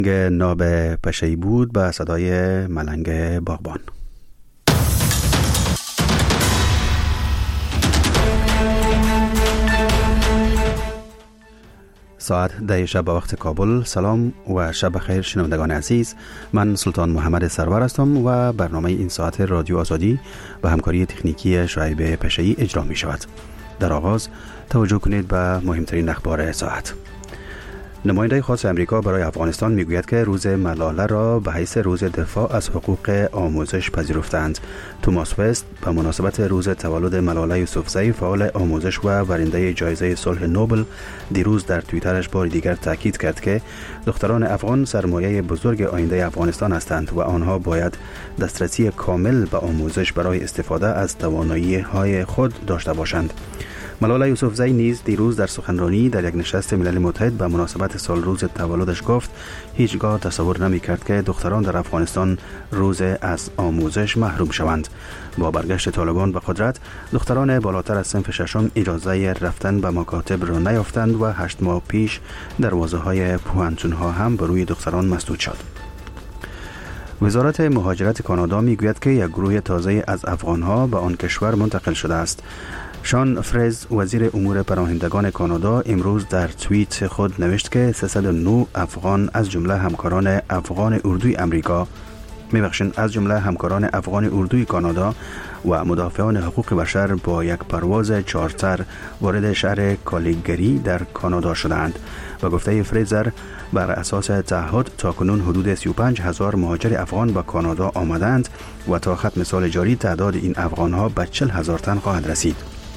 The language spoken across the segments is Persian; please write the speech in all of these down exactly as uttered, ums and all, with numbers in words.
ناب پشه‌ای بود به صدای ملنگ باغبان. ساعت ده شب به وقت کابل. سلام و شب خیر شنوندگان عزیز، من سلطان محمد سرور هستم و برنامه این ساعت رادیو آزادی به همکاری تکنیکی شعیب پشه‌ای اجرا می شود. در آغاز توجه کنید به مهمترین اخبار ساعت. نماینده خاص امریکا برای افغانستان میگوید که روز ملاله را به حیث روز دفاع از حقوق آموزش پذیرفتند. توماس وست به مناسبت روز تولد ملاله یوسفزئی، فعال آموزش و برنده جایزه صلح نوبل، دیروز در توییترش بار دیگر تاکید کرد که دختران افغان سرمایه بزرگ آینده افغانستان هستند و آنها باید دسترسی کامل به آموزش برای استفاده از توانایی‌های خود داشته باشند. ملاله یوسفزئی نیز دیروز در سخنرانی در یک نشست ملل متحد به مناسبت سال روز تولدش گفت هیچگاه تصور نمی کرد که دختران در افغانستان روز از آموزش محروم شوند. با برگشت طالبان به قدرت، دختران بالاتر از صنف ششم اجازه رفتن به مکاتب را نیافتند و هشت ماه پیش دروازه های پوهنتون ها هم به روی دختران مسدود شد. وزارت مهاجرت کانادا می گوید که یک گروه تازه از افغانها به آن کشور منتقل شده است. شان فریز، وزیر امور پناهندگان کانادا، امروز در توییت خود نوشت که سیصد و نه افغان از جمله همکاران افغان اردوی امریکا میبخشند از جمله همکاران افغان اردوی کانادا و مدافعان حقوق بشر با یک پرواز چارتر وارد شهر کالیگری در کانادا شدند. و گفته فریزر، بر اساس تعهد تاکنون حدود سی و پنج هزار مهاجر افغان به کانادا آمدند و تا ختم سال جاری تعداد این افغانها به چهل هزار تن خواهد رسید.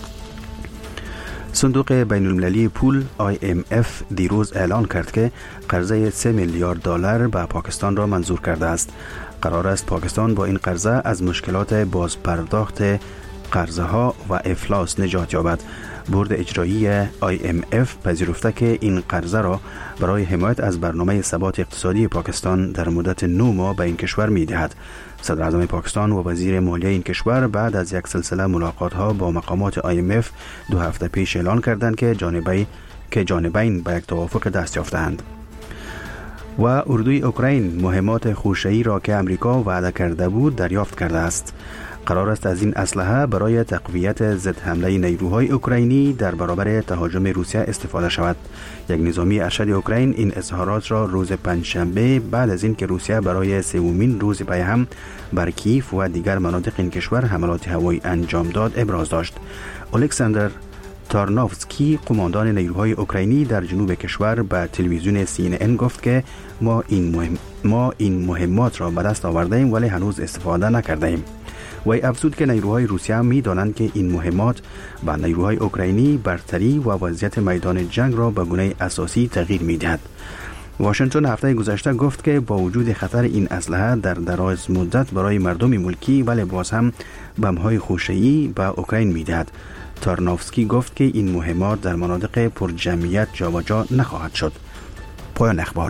صندوق بین المللی پول آی ام اف دیروز اعلان کرد که قرضه سه میلیارد دلار به پاکستان را منظور کرده است. قرار است پاکستان با این قرضه از مشکلات بازپرداخت قرضه ها و افلاس نجات یابد. بورد اجرایی آی ام اف پذیرفته که این قرضه را برای حمایت از برنامه ثبات اقتصادی پاکستان در مدت نه ماه به این کشور می دهد. صدر اعظم پاکستان و وزیر مالیه این کشور بعد از یک سلسله ملاقات ها با مقامات آی ام اف دو هفته پیش اعلان کردند که جانبی که جانبین به یک توافق دست یافتند. و اردوی اوکراین مهمات خوشه‌ای را که امریکا وعده کرده بود دریافت کرده است. قرار است از این اسلحه برای تقویت ضد حمله نیروهای اوکراینی در برابر تهاجم روسیه استفاده شود. یک نظامی ارشد اوکراین این اظهارات را روز پنجشنبه بعد از اینکه روسیه برای سومین روز پی هم بر کیف و دیگر مناطق این کشور حملات هوایی انجام داد ابراز داشت. الکساندر تارنوفسکی، قماندان نیروهای اوکراینی در جنوب کشور، به تلویزیون سی ان ان گفت که ما این مهم ما این مهمات را به دست آورده‌ایم ولی هنوز استفاده نکرده‌ایم. وی افزود که نیروهای روسیه می دانند که این مهمات به نیروهای اوکراینی برتری و وضعیت میدان جنگ را به گونه اساسی تغییر می دهد. واشنگتن هفته گذشته گفت که با وجود خطر این اسلحه در دراز مدت برای مردم ملکی، ولی باز هم بمب‌های خوشه‌ای به اوکراین می دهد. تارنوفسکی گفت که این مهمات در مناطق پرجمعیت جابجا نخواهد شد. پایان اخبار.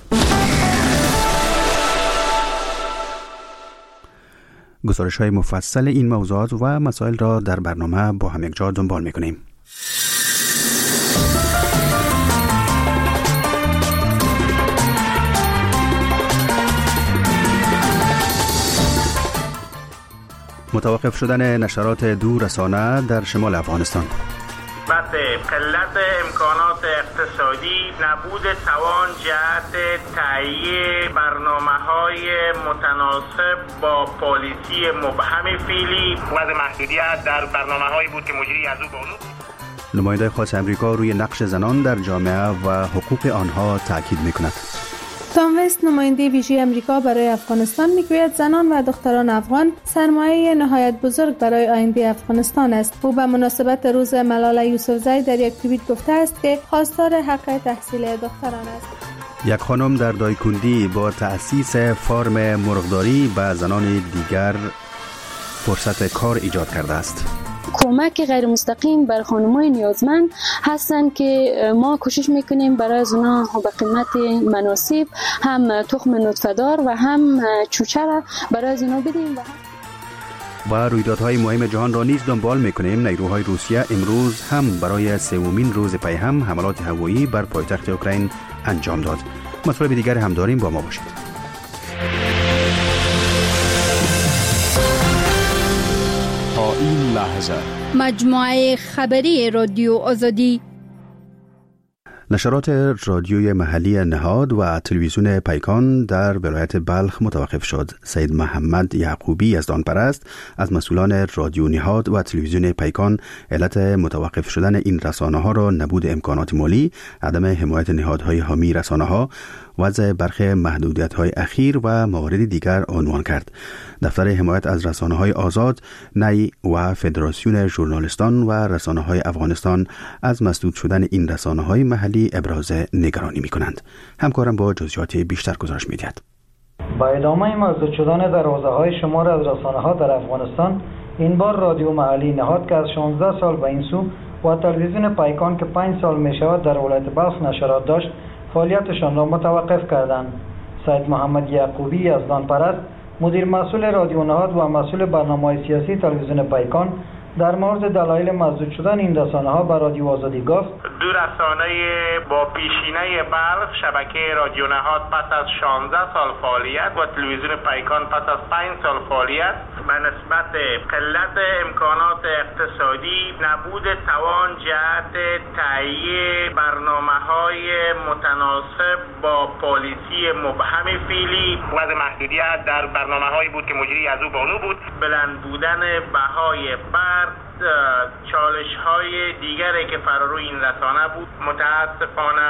گزارش های مفصل این موضوعات و مسائل را در برنامه با هم یک جا دنبال میکنیم. متوقف شدن نشرات دور رسانه در شمال افغانستان. قلت امکانات اقتصادی، نبود توان جهت تهیه برنامه‌های متناسب با پالیسی مبهم فعلی و محدودیت در برنامه‌هایی بود که مجری از او بانو. نماینده خاص امریکا روی نقش زنان در جامعه و حقوق آنها تاکید می‌کند. تام وست، نماینده ویژه امریکا برای افغانستان، میگوید زنان و دختران افغان سرمایه نهایت بزرگ برای آینده افغانستان است. او به مناسبت روز ملاله یوسفزئی در یک توییت گفته است که خواستار حق تحصیل دختران است. یک خانم در دایکندی با تأسیس فارم مرغداری به زنان دیگر فرصت کار ایجاد کرده است. کمک غیر مستقیم بر خانم‌های نیازمند هستند که ما کوشش میکنیم برای از اونها به قیمت مناسب هم تخم نطفه‌دار و هم چوچه را برای از اونها بدیم. و رویدادهای مهم جهان را نیز دنبال میکنیم. نیروهای روسیه امروز هم برای سومین روز پی هم حملات هوایی بر پایتخت اوکراین انجام داد. مطالب دیگر هم داریم، با ما باشید. تا این لحظه مجموعه خبری رادیو آزادی، نشرات رادیوی محلی نهاد و تلویزیون پیکان در ولایت بلخ متوقف شد. سید محمد یعقوبی یزدانپرست از مسئولان رادیو نهاد و تلویزیون پیکان علت متوقف شدن این رسانه ها را نبود امکانات مالی، عدم حمایت نهادهای حامی رسانه ها، وضع برخی محدودیت های اخیر و موارد دیگر عنوان کرد. دفتر حمایت از رسانه های آزاد، نی و فدراسیون ژورنالیستان و رسانه های افغانستان از مسدود شدن این رسانه های محلی ابراز نگرانی می کنند. همکارم با جزئیات بیشتر گزارش می دهد. با ادامه مسدود شدن دروازه های شمار از رسانه ها در افغانستان، این بار رادیو محلی نهاد که از شانزده سال به این سو و تلویزیون پیکان که پنج سال می شود در ولایت بلخ نشرات داشت، فعالیتشان را متوقف کردند. سید محمد یعقوبی یزدانپرست، مدیر مسئول رادیو نهاد و مسئول برنامه‌های سیاسی تلویزیون پیکان، در مورد دلایل مسدود شدن این رسانه ها بر رادیو آزادی گفت: دو رسانه با پیشینه بلخ، شبکه رادیو نهاد پس از شانزده سال فعالیت و تلویزیون پیکان پس از پنج سال فعالیت، به نسبت قلت امکانات اقتصادی، نبود توان جهت تهیه برنامه‌های متناسب با پالیسی مبهم فعلی، وضع محدودیت در برنامه‌هایی بود که مجری از او بانو بود، بلند بودن بهای برق، چالش های دیگری که فرا این رسانه بود متاسفانه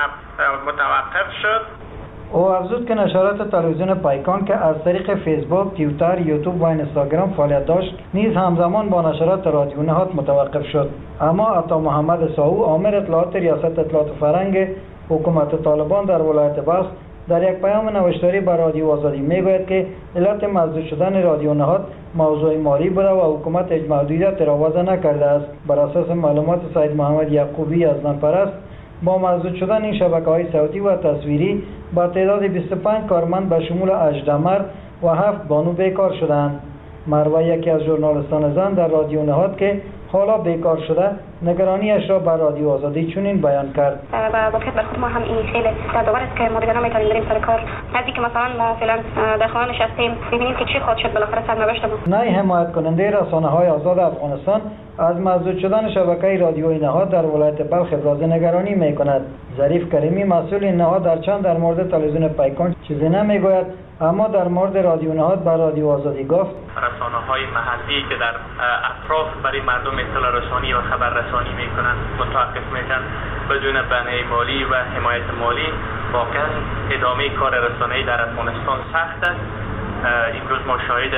متوقف شد. او افزود که نشرات تلویزیون پیکان که از طریق فیسبوک، توییتر، یوتیوب و اینستاگرام فعالیت داشت نیز همزمان با نشرات رادیو نهاد متوقف شد. اما عطا محمد ساو، آمر اطلاعات ریاست اطلاعات فرنگ حکومت طالبان در ولایت بلخ، در یک پیام نوشتاری بر رادیو آزادی میگوید که علت مسدود شدن رادیو نهاد موضوع مالی بوده و حکومت هیچ محدودیت را وضع نکرده است. بر اساس معلومات سید محمد یعقوبی یزدانپرست، با مسدود شدن این شبکه‌های صوتی و تصویری با تعداد بیست و پنج کارمند به شمول هجده مرد و هفت بانو بیکار شدند. مروه، یکی از ژورنالیستان زن در رادیو نهاد که حالا بیکار شده، نگرانیش را بر رادیو آزادی چنین بیان کرد: و واقعیت بر خود ما هم این خیلی دردآور است که ما دیگر نمیتونیم بریم سر کار. نزدیک مثلا ما فعلا در خانه نشستیم، می‌بینیم که چی خواهد شد بالاخره سرنوشت ما. نه حمایت کننده رسانه‌های آزاد افغانستان از مسدود شدن شبکه رادیویی نهاد در ولایت بلخ ابراز نگرانی می‌کند. ظریف کریمی، مسئول این نهاد، در چند در مورد تلویزیون پیکان چیزی نمیگوید، اما در مورد رادیو نهاد بر رادیو آزادی گفت: رسانه‌های محلی که در اطراف برای مردم اطلاع رسانی و خبر رسانی میکنند متوقف میشن بدون بنای مالی و حمایت مالی. واقعا ادامه کار رسانه‌ای در افغانستان سخت است. امروز ما شاهد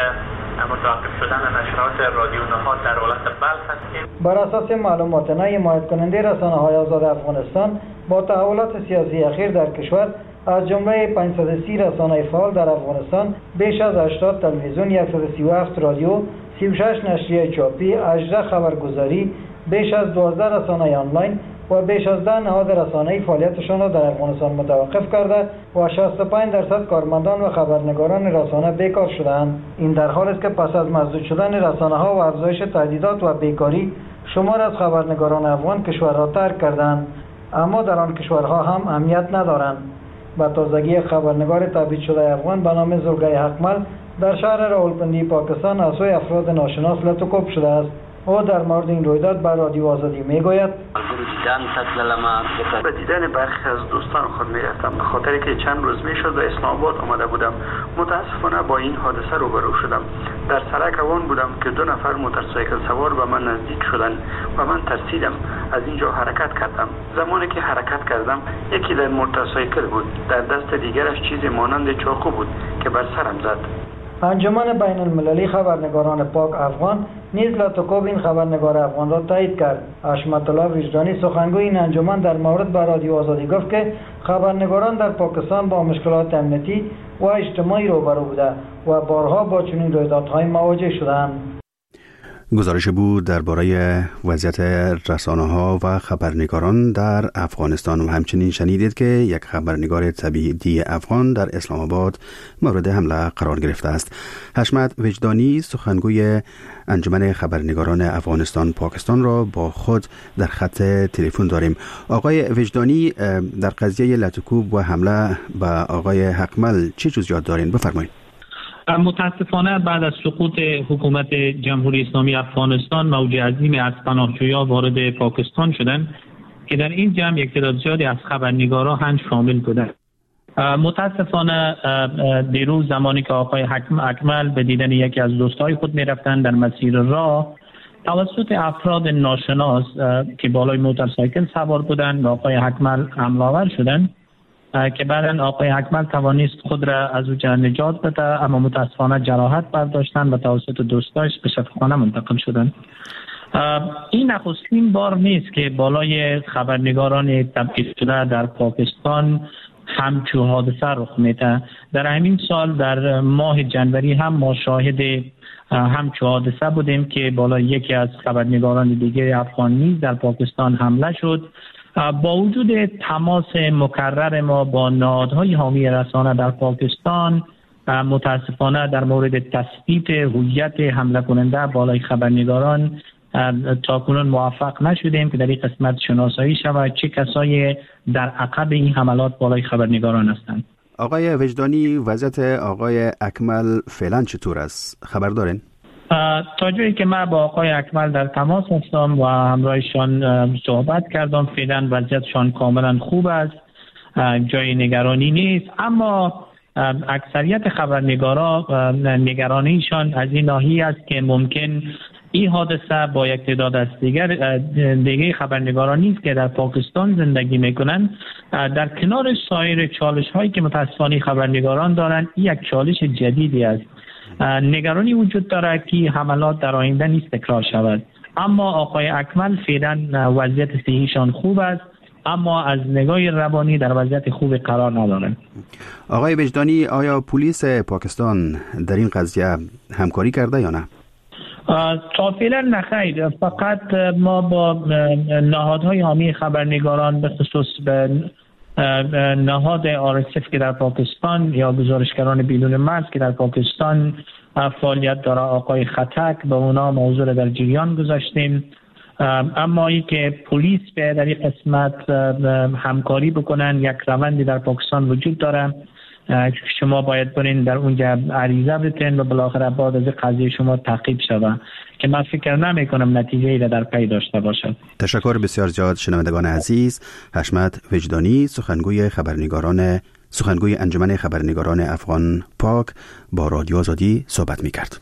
متوقف شدن نشرات رادیو نهاد در ولایت بلخ هستیم. بر اساس معلومات نه حمایت کننده رسانه‌های آزاد افغانستان، با تحولات سیاسی اخیر در کشور، از جمله پانصد و سی رسانه فعال در افغانستان، بیش از هشتاد تلویزیون، صد و سی و هفت رادیو، سی و شش نشریه چاپی، هجده خبرگزاری، بیش از دوازده رسانه آنلاین و بیش از ده نهاد رسانه‌ای فعالیتشان را در افغانستان متوقف کرده و شصت و پنج درصد کارمندان و خبرنگاران رسانه بیکار شدند. این در حالی است که پس از مسدود شدن رسانه‌ها و افزایش تهدیدات و بیکاری، شمار از خبرنگاران افغان کشور را ترک کردند، اما در آن کشورها هم اهمیت ندارند. با تازگی خبرنگار تبعید شده افغان به نام زرگای حقمل در شهر راولپنڈی پاکستان از سوی افراد ناشناس لطوکوب شده است. او در مورد این رویداد بر رادیو آزادی میگوید: به دیدن برخی از دوستان خود میرفتم، به خاطر که چند روز میشد به اسلام آباد آمده بودم. متاسفانه با این حادثه روبرو شدم. در سرک روان بودم که دو نفر موتورسایکل سوار به من نزدیک شدند و من ترسیدم. از اینجا حرکت کردم. زمانی که حرکت کردم، یکی در موتورسایکل بود، در دست دیگرش چیزی مانند چاقو بود که بر سرم زد. انجمن بین المللی خبرنگاران پاک افغان نیز لطوکوب این خبرنگار افغان را تایید کرد. حشمت الله وجدانی، سخنگوی این انجمن، در مورد بر رادیو آزادی گفت که خبرنگاران در پاکستان با مشکلات امنیتی و اجتماعی روبرو بوده و بارها با چنین رویدادهای مواجه شدند. گزارش بود درباره وضعیت رسانه‌ها و خبرنگاران در افغانستان و همچنین شنیدید که یک خبرنگار تبعیدی افغان در اسلام آباد مورد حمله قرار گرفته است. حشمت وجدانی سخنگوی انجمن خبرنگاران افغانستان پاکستان را با خود در خط تلفن داریم. آقای وجدانی، در قضیه لطوکوب و حمله به آقای حقمل چه جزئیات دارین؟ بفرمایید. متاسفانه بعد از سقوط حکومت جمهوری اسلامی افغانستان موج عظیم از پناهجویان وارد پاکستان شدند که در این جمع یک تعداد زیادی از خبرنگاران هم شامل بودند. متاسفانه دیروز زمانی که آقای حکمل به دیدن یکی از دوستای خود می رفتند در مسیر راه، توسط افراد ناشناس که بالای موتورسایکل سوار بودند به آقای حکمل حمله آور شدند که بعداً آقای حکمل توانست خود را از او نجات بده، اما متاسفانه جراحت برداشتند و توسط دوستایش به شفاخانه منتقل شدند. این نخستین بار نیست که بالای خبرنگاران تبعید شده در پاکستان همچو حادثه رخ میده. در همین سال در ماه جنوری هم ما شاهد همچو حادثه بودیم که بالای یکی از خبرنگاران دیگه افغان نیز در پاکستان حمله شد. با وجود تماس مکرر ما با نهادهای حامی رسانه در پاکستان، متاسفانه در مورد تثبیت هویت حمله کننده بالای خبرنگاران تاکنون موفق نشدیم که در این قسمت شناسایی شود چه کسایی در عقب این حملات بالای خبرنگاران هستند. آقای وجدانی، وضعیت آقای اکمل فعلا چطور است؟ خبر دارین؟ تا جایی که من با آقای اکمل در تماس هستم و همراهشان صحبت کردم، فعلا وضعیتشان کاملا خوب است، جای نگرانی نیست. اما اکثریت خبرنگارا نگرانیشان از این ناحیه است که ممکن این حادثه با یک تعداد از دیگر دیگه خبرنگاران نیست که در پاکستان زندگی میکنن، در کنار سایر چالش هایی که متاسفانه خبرنگاران دارند، این یک چالش جدیدی است. نگرانی وجود داره که حملات در آینده نیز تکرار شود. اما آقای اکمل فعلا وضعیت صحیشان خوب است، اما از نگاه روانی در وضعیت خوب قرار ندارند. آقای وجدانی، آیا پلیس پاکستان در این قضیه همکاری کرده یا نه؟ تا فعلا نخیر، فقط ما با نهادهای حامی خبرنگاران به خصوص به نهاد آر اس اف که در پاکستان یا گزارشگران بدون مرز که در پاکستان فعالیت داره، آقای خطک، به اونا موضوع را در جریان گذاشتیم. اما ای که پلیس به در این قسمت همکاری بکنن، یک روندی در پاکستان وجود داره، شما باید برین در اونجا عریضه بتین و بالاخره بعد از قضیه شما تعقیب شود که من فکر نمی کنم نتیجه ای در پی داشته باشد. تشکر بسیار زیاد شنوندگان عزیز. حشمت وجدانی سخنگوی خبرنگاران سخنگوی انجمن خبرنگاران افغان پاک با رادیو آزادی صحبت می کرد.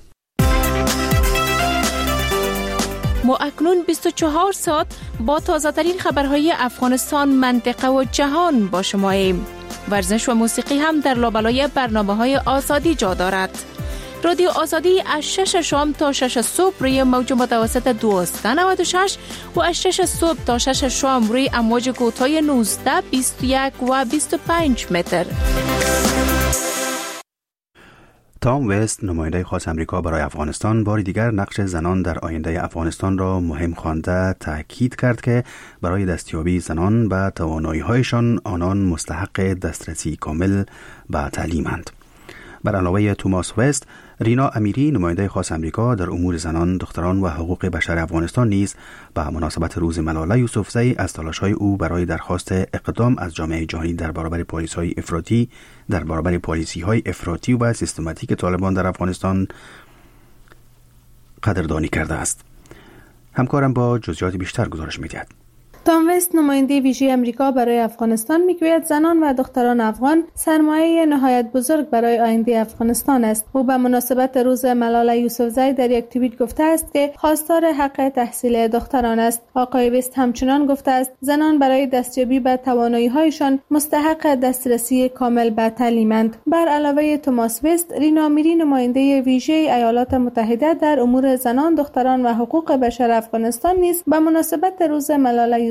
ما اکنون بیست و چهار ساعت با تازه ترین خبرهای افغانستان، منطقه و جهان با شما ایم. ورزش و موسیقی هم در لابلای برنامه‌های آزادی جا دارد. رادیو آزادی از شش شام تا شش صبح روی موج متوسط دویست و نود و شش و از شش صبح تا شش شام روی امواج کوتاه نوزده، بیست و یک و بیست و پنج متر. تام وست، نماینده خاص امریکا برای افغانستان، بار دیگر نقش زنان در آینده افغانستان را مهم خوانده تاکید کرد که برای دستیابی زنان به توانایی‌هایشان آنان مستحق دسترسی کامل به تعلیم‌اند. بر علاوه توماس وست، رینا امیری، نماینده خاص امریکا در امور زنان، دختران و حقوق بشر افغانستان نیز به مناسبت روز ملاله یوسفزئی از تلاش‌های او برای درخواست اقدام از جامعه جهانی در برابر پالیسی‌های افراطی در برابر پالیسی‌های افراطی و سیستماتیک طالبان در افغانستان قدردانی کرده است. همکارم با جزئیات بیشتر گزارش می‌دهد. تام وست، نماینده ویژه امریکا برای افغانستان، میگوید زنان و دختران افغان سرمایه نهایت بزرگ برای آینده افغانستان است. او به مناسبت روز ملاله یوسفزئی در یک توییت گفته است که خواستار حق تحصیل دختران است. آقای وست همچنان گفته است زنان برای دستیابی به توانایی‌هایشان مستحق دسترسی کامل به تعلیم‌اند. بر علاوه توماس وست، رینا میری، نماینده ویژه ایالات متحده در امور زنان، دختران و حقوق بشر افغانستان نیز به مناسبت روز ملاله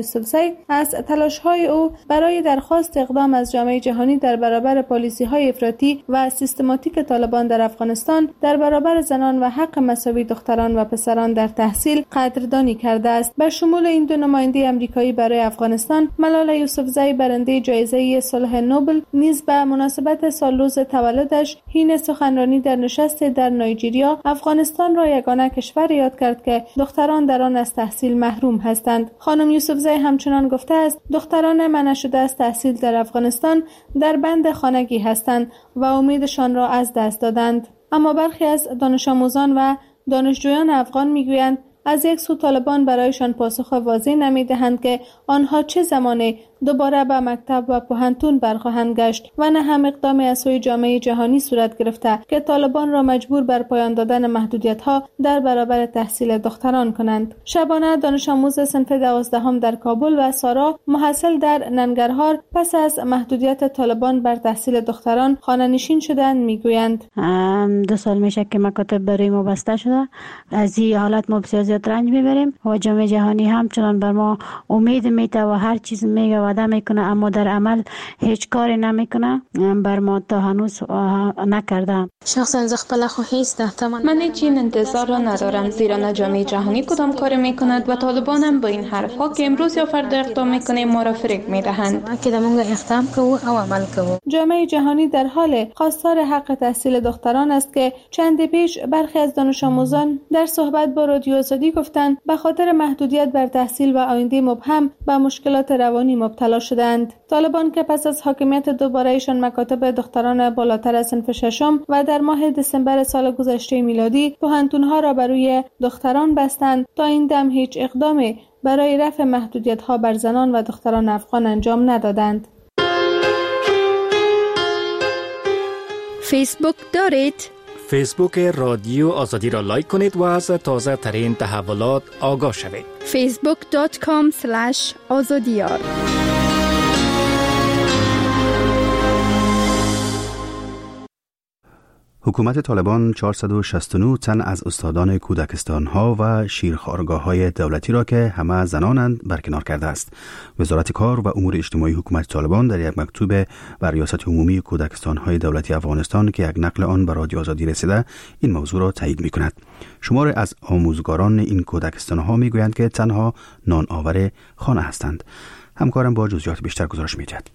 یوسفزی از تلاش‌های او برای درخواست اقدام از جامعه جهانی در برابر پالیسی‌های افراطی و سیستماتیک طالبان در افغانستان در برابر زنان و حق مساوی دختران و پسران در تحصیل قدردانی کرده است. به شمول این دو نماینده آمریکایی برای افغانستان، ملاله یوسفزی برنده جایزه صلح نوبل نیز به مناسبت سالروز تولدش حین سخنرانی در نشست در نایجریا افغانستان را یگانه کشور یاد کرد که دختران در آن از تحصیل محروم هستند. خانم یوسفزی همچنان گفته است دختران منع شده از تحصیل در افغانستان در بند خانگی هستند و امیدشان را از دست دادند. اما برخی از دانش آموزان و دانشجویان افغان میگویند از یک سو طالبان برایشان پاسخ واضح نمیدهند که آنها چه زمانی دوباره به مکتب و پوهنتون برخواهند گشت و نه هم اقدامی از سوی جامعه جهانی صورت گرفته که طالبان را مجبور بر پایان دادن محدودیت‌ها در برابر تحصیل دختران کنند. شبانه دانش آموز صنف دوازدهم در کابل و سارا محصل در ننگرهار پس از محدودیت طالبان بر تحصیل دختران خانه‌نشین شدند میگویند دو سال میشه که مکاتب برای ما بسته شده. از این حالت ما بسیار زیاد رنج میبریم و جامعه جهانی همچنان بر ما امید میده و هر چیز میگه وعده میکنه اما در عمل هیچ کاری نمیکنه. بر ما تا هنوز نکرده. شخصا زخپل خو هیچ من هیچ این انتظار را ندارم، زیرا نه جامعه جهانی کدام کاری میکند و طالبان هم با این حرفها که امروز یا فردا اقدام میکنه ما را فریب میدهند. جامعه جهانی در حال خواستار حق تحصیل دختران است که چند پیش برخی از دانش آموزان در صحبت با رادیو آزادی گفتند به خاطر محدودیت بر تحصیل و آینده مبهم به مشکلات روانی مبتلا شدند. طالبان که پس از حاکمیت دوباره‌ایشان مکاتب دختران بالاتر از صنف ششم و در ماه دسامبر سال گذشته میلادی پوهنتون‌ها را بر روی دختران بستند، تا این دم هیچ اقدامی برای رفع محدودیت‌ها بر زنان و دختران افغان انجام ندادند. فیسبوک دارید؟ فیسبوک رادیو آزادی را لایک کنید و از تازه ترین تحولات آگاه شوید. فیسبوک دات کام اسلش آزادیار. حکومت طالبان چهارصد و شصت و نه تن از استادان کودکستان‌ها و شیرخوارگاه‌های دولتی را که همه زنانند برکنار کرده است. وزارت کار و امور اجتماعی حکومت طالبان در یک مکتوب بر ریاست عمومی کودکستان‌های دولتی افغانستان که یک نقل آن به رادیو آزادی رسیده این موضوع را تایید می‌کند. شمار از آموزگاران این کودکستان‌ها می‌گویند که تنها نان آور خانه هستند. همکارم با جزئیات بیشتر گزارش می‌دهد.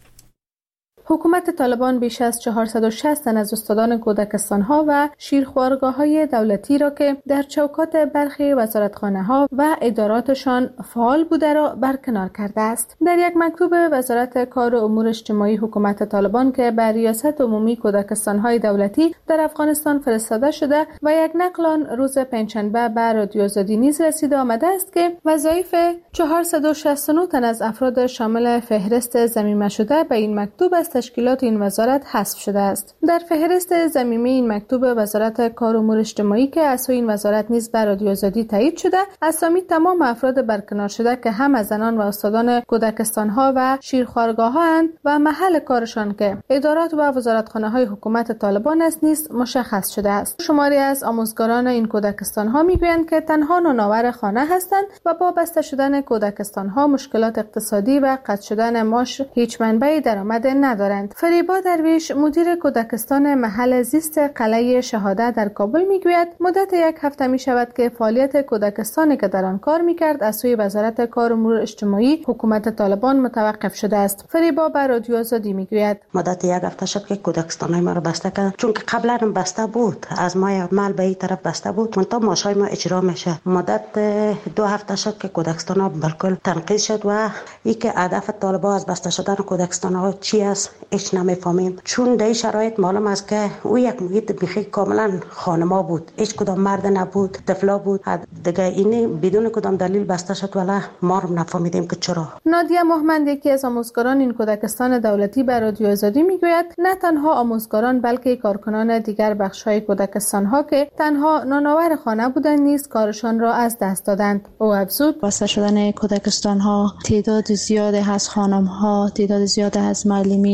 حکومت طالبان بیش از چهارصد و شصت تن از استادان کودکستان‌ها و شیرخوارگاه‌های دولتی را که در چوکات برخی وزارتخانه‌ها و اداراتشان فعال بوده را برکنار کرده است. در یک مکتوب وزارت کار و امور اجتماعی حکومت طالبان که به ریاست عمومی کودکستان‌های دولتی در افغانستان فرستاده شده و یک نقل آن روز پنجشنبه به رادیو آزادی نیز رسیده آمده است که وظایف چهارصد و شصت و نه تن از افراد شامل فهرست ضمیمه شده به این مکتوب از تشکیلات این وزارت حذف شده است. در فهرست ضمیمه این مکتوب وزارت کار و امور اجتماعی که از این وزارت نیز بر رادیو آزادی تایید شده، اسامی تمام افراد برکنار شده که هم از زنان و استادان کودکستان‌ها و شیرخوارگاه‌هاند و محل کارشان که ادارات و وزارتخانه‌های حکومت طالبان است نیز مشخص شده است. شماری از آموزگاران این کودکستان‌ها میگویند که تنها نانآور خانه هستند و با بسته شدن کودکستان‌ها مشکلات اقتصادی و قطع شدن معاش هیچ منبع درآمد ندارند. فریبا درویش مدیر کودکستان محل زیست قلعه شهادت در کابل میگوید مدت یک هفته می شود که فعالیت کودکستانی که در آن کار میکرد از سوی وزارت کار و امور اجتماعی حکومت طالبان متوقف شده است. فریبا بر رادیو آزادی میگوید مدت یک هفته شد که کودکستانای ما را بسته کرد، چون که قبلا هم بسته بود، از ماه مال به این طرف بسته بود، منتها معاشای ما اجرا میشه. مدت دو هفته شد که کودکستانا بالکل تنقیض شد و ای که هدف طالبان از بسته شدن کودکستانا چی است هیچ نمیفهمیم، چون در این شرایط معلوم است که او یک محیط بیخی کاملا خانما بود، هیچ کدام مرد نبود، طفلا بود. دیگه این بدون کدام دلیل بسته شد ولی ما هم نفهمیدیم که چرا. نادیه محمد یکی از آموزگاران این کودکستان دولتی بر رادیو آزادی میگوید نه تنها آموزگاران بلکه کارکنان دیگر بخش‌های کودکستان‌ها که تنها نانآور خانه بودند نیز کارشان را از دست دادند. او افزود بسته شدن کودکستان‌ها تعداد زیادی از خانم‌ها، تعداد زیادی از معلمین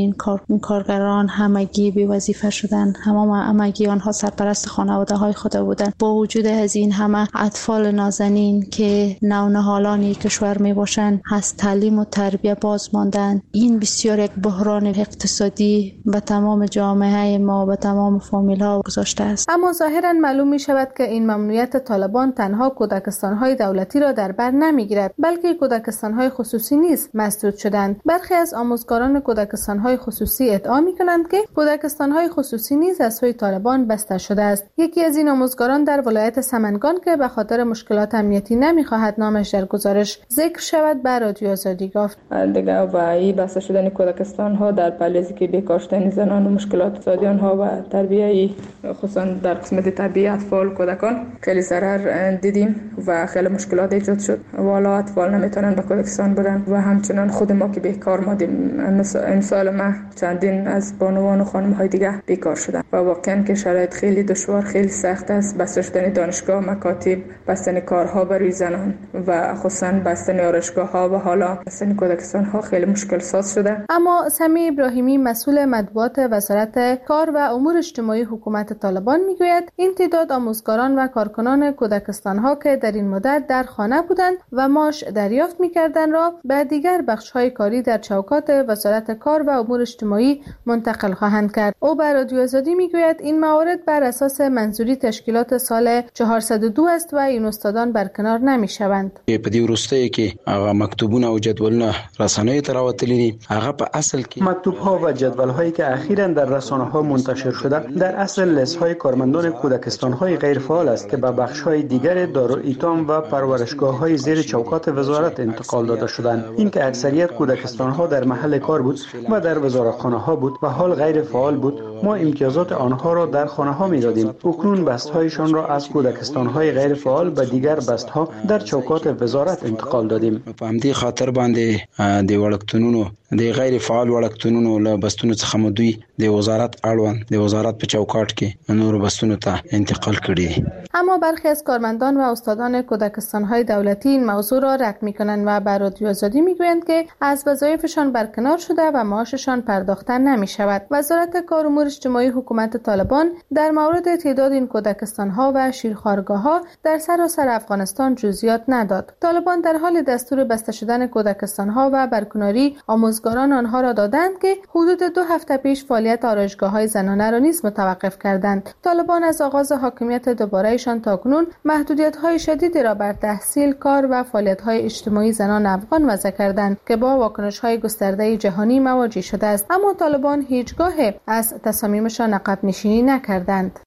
این کار کارگران همگی بی وظیفه شدن. همه همگی آنها سرپرست خانواده های خود بودند. با وجود از این همه اطفال نازنین که نونهالان کشور می باشند از تعلیم و تربیه باز ماندند. این بسیار یک بحران اقتصادی به تمام جامعه ما و تمام فامیل ها گذاشته است. اما ظاهرا معلوم می شود که این ممنوعیت طالبان تنها کودکستان های دولتی را در بر نمی گیرد، بلکه کودکستان های خصوصی نیز مسدود شدند. برخی از آموزگاران کودکستان های خصوصی ادعا می کنند که کودکستان های خصوصی نیز از سوی طالبان بسته شده است. یکی از این آموزگاران در ولایت سمنگان که به خاطر مشکلات امنیتی نمی خواهد نامش در گزارش ذکر شود به رادیو آزادی گفت: دیگه با این بسته شدن کودکستان ها در پلیزی که بیکار شدن زنان و مشکلات اقتصادی آنها و تربیه خصوصا در قسمت تربیه اطفال کودکان خیلی ضرر دیدیم و خیلی مشکلات ایجاد شد. والا اطفال نمیتونن به کودکستان برن و همچنان خود ما که بیکار مادیم. امسال ما چندین از بانوان و خانم های دیگه بیکار شدن و واقعا که شرایط خیلی دشوار، خیلی سخت است. بسته شدن دانشگاه، مکاتب، بستن کارها برای زنان و خصوصا بستن آرایشگاه ها و حالا بستن کودکستان ها خیلی مشکل ساز شده. اما سمی ابراهیمی مسئول مطبوعات وزارت کار و امور اجتماعی حکومت طالبان میگوید این تعداد آموزگاران و کارکنان کودکستان ها که در این مدت در خانه بودند و معاش دریافت میکردند را به دیگر بخش های کاری در چوکات وزارت کار و امور اجتماعی منتقل خواهند کرد. او به رادیو آزادی میگوید این موارد بر اساس منظوری تشکیلات سال چهارصد و دو است و این استادان برکنار نمیشوند. په دې وروسته کې هغه مکتوبونه او جدولونه رسنیو ته راوتلي دي. هغه په اصل کې مکتوب ها و جدول هایی که اخیراً در رسانه ها منتشر شده در اصل لیست های کارمندان کودکستان های غیر فعال است که به بخش های دیگر دارالایتام و پرورشگاه های زیر چوکات وزارت انتقال داده شدند. این که اکثریت کودکستان ها در محل کار بود و در وزارتخانه ها بود و حال غیر فعال بود، ما امتیازات آنها را در خانه ها می دادیم. اکنون بست هایشان را از کودکستان های غیر فعال به دیگر بست ها در چوکات وزارت انتقال دادیم. په همدې خاطر باندې د وړکتونونو د غیر فعال وړکتونونو له بستونو څخه مو دوی د وزارت اړوند د وزارت په چوکاټ کې نور بستونو ته انتقال کړي. اما برخی از کارمندان و استادان کودکستان های دولتی این موضوع را رد می‌کنند و به رادیو آزادی میگویند که از وظایفشان برکنار شده و معاششان پرداخته نمی‌شود. وزارت کار و امور اجتماعی حکومت طالبان در مورد تعداد این کودکستان ها و شیرخوارگاه ها در سراسر افغانستان جزئیات نداد. طالبان در حال دستور بسته شدن کودکستان ها و برکناری آموزگاران آنها را دادند که حدود دو هفته پیش فعالیت آرایشگاه های زنانه را نیز متوقف کردند. طالبان از آغاز حاکمیت دوبارهشان تاکنون محدودیت های شدیدی را بر تحصیل، کار و فعالیت های اجتماعی زنان افغان وضع کردند که با واکنش های گسترده جهانی مواجه شده است. اما طالبان هیچگاه از تصامیمشان عقب نشینی نکردند.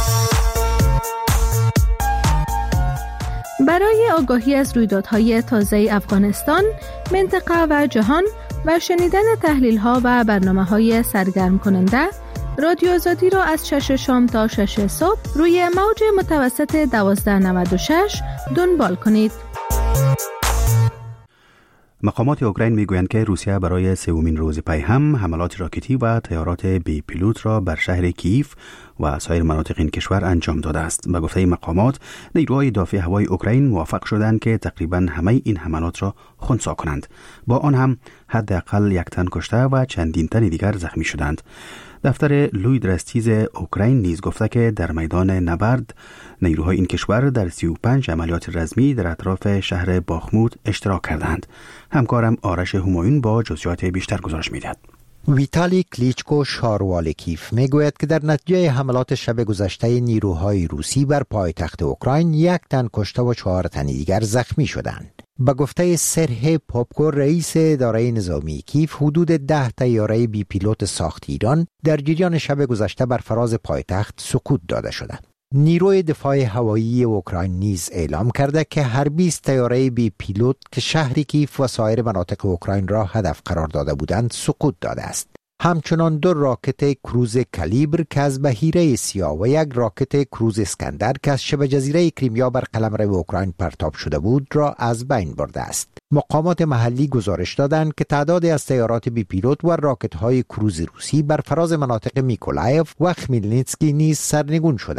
برای آگاهی از رویدادهای تازه افغانستان، منطقه و جهان و شنیدن تحلیل‌ها و برنامه‌های سرگرم کننده، رادیو آزادی را از شش شام تا شش صبح روی موج متوسط دوازده نود و شش دنبال کنید. مقامات اوکراین میگویند که روسیه برای سومین روز پی هم حملات راکتی و طیارات بی پیلوت را بر شهر کیف و سایر مناطق این کشور انجام داده است. به گفته مقامات، نیروهای دفاع هوایی اوکراین موافق شدند که تقریباً همه این حملات را خنثی کنند. با آن هم حداقل یک تن کشته و چندین تن دیگر زخمی شدند. دفتر لوی درستیز اوکراین نیز گفته که در میدان نبرد نیروهای این کشور در سی و پنج عملیات رزمی در اطراف شهر باخموت اشتراک کردند. همکارم آرش همایون با جزئیات بیشتر گزارش می‌دهد. ویتالی کلیچکو شاروال کیف میگوید که در نتیجه حملات شب گذشته نیروهای روسی بر پایتخت اوکراین یک تن کشته و چهار تن دیگر زخمی شدند. به گفته سرهی پاپکو رئیس اداره نظامی کیف، حدود ده طیاره بی پیلوت ساخت ایران در جریان شب گذشته بر فراز پایتخت سقوط داده شدند. نیروی دفاع هوایی اوکراین نیز اعلام کرده که هر بیست طیاره بی پیلوت که شهر کیف و سایر مناطق اوکراین را هدف قرار داده بودند سقوط داده است. همچنان دو راکت کروز کالیبر که از بحیره سیاه و یک راکت کروز اسکندر که از شبه جزیره کریمیا بر قلمرو اوکراین پرتاب شده بود را از بین برده است. مقامات محلی گزارش دادند که تعدادی از طیارات بی پیلوت و راکت‌های کروز روسی بر فراز مناطق میکولایف و خمیلنیتسکی نیز سرنگون شدند.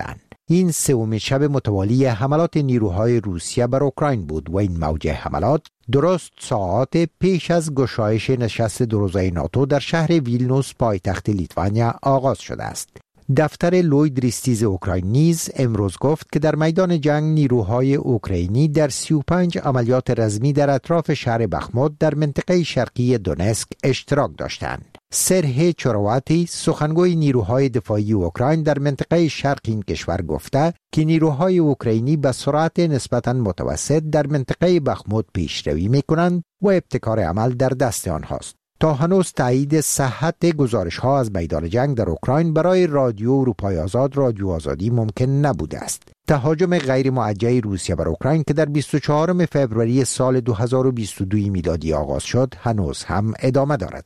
این سومین شب متوالی حملات نیروهای روسیه بر اوکراین بود و این موجه حملات درست ساعات پیش از گشایش نشست دو روزه ناتو در شهر ویلنوس پایتخت لیتوانیا آغاز شده است. دفتر لوید ریستیز اوکراین نیز امروز گفت که در میدان جنگ نیروهای اوکراینی در سی و پنج عملیات رزمی در اطراف شهر بخموت در منطقه شرقی دونسک اشتراک داشتند. سرهی چورواتی سخنگوی نیروهای دفاعی اوکراین در منطقه شرق این کشور گفته که نیروهای اوکراینی به سرعت نسبتاً متوسط در منطقه بخموت پیشروی می‌کنند و ابتکار عمل در دست آنهاست. تا هنوز تایید صحت گزارش ها از میدان جنگ در اوکراین برای رادیو اروپای آزاد رادیو آزادی ممکن نبوده است. تهاجم غیر موجه روسیه بر اوکراین که در بیست و چهارم فوریه سال دو هزار و بیست و دو میلادی آغاز شد هنوز هم ادامه دارد.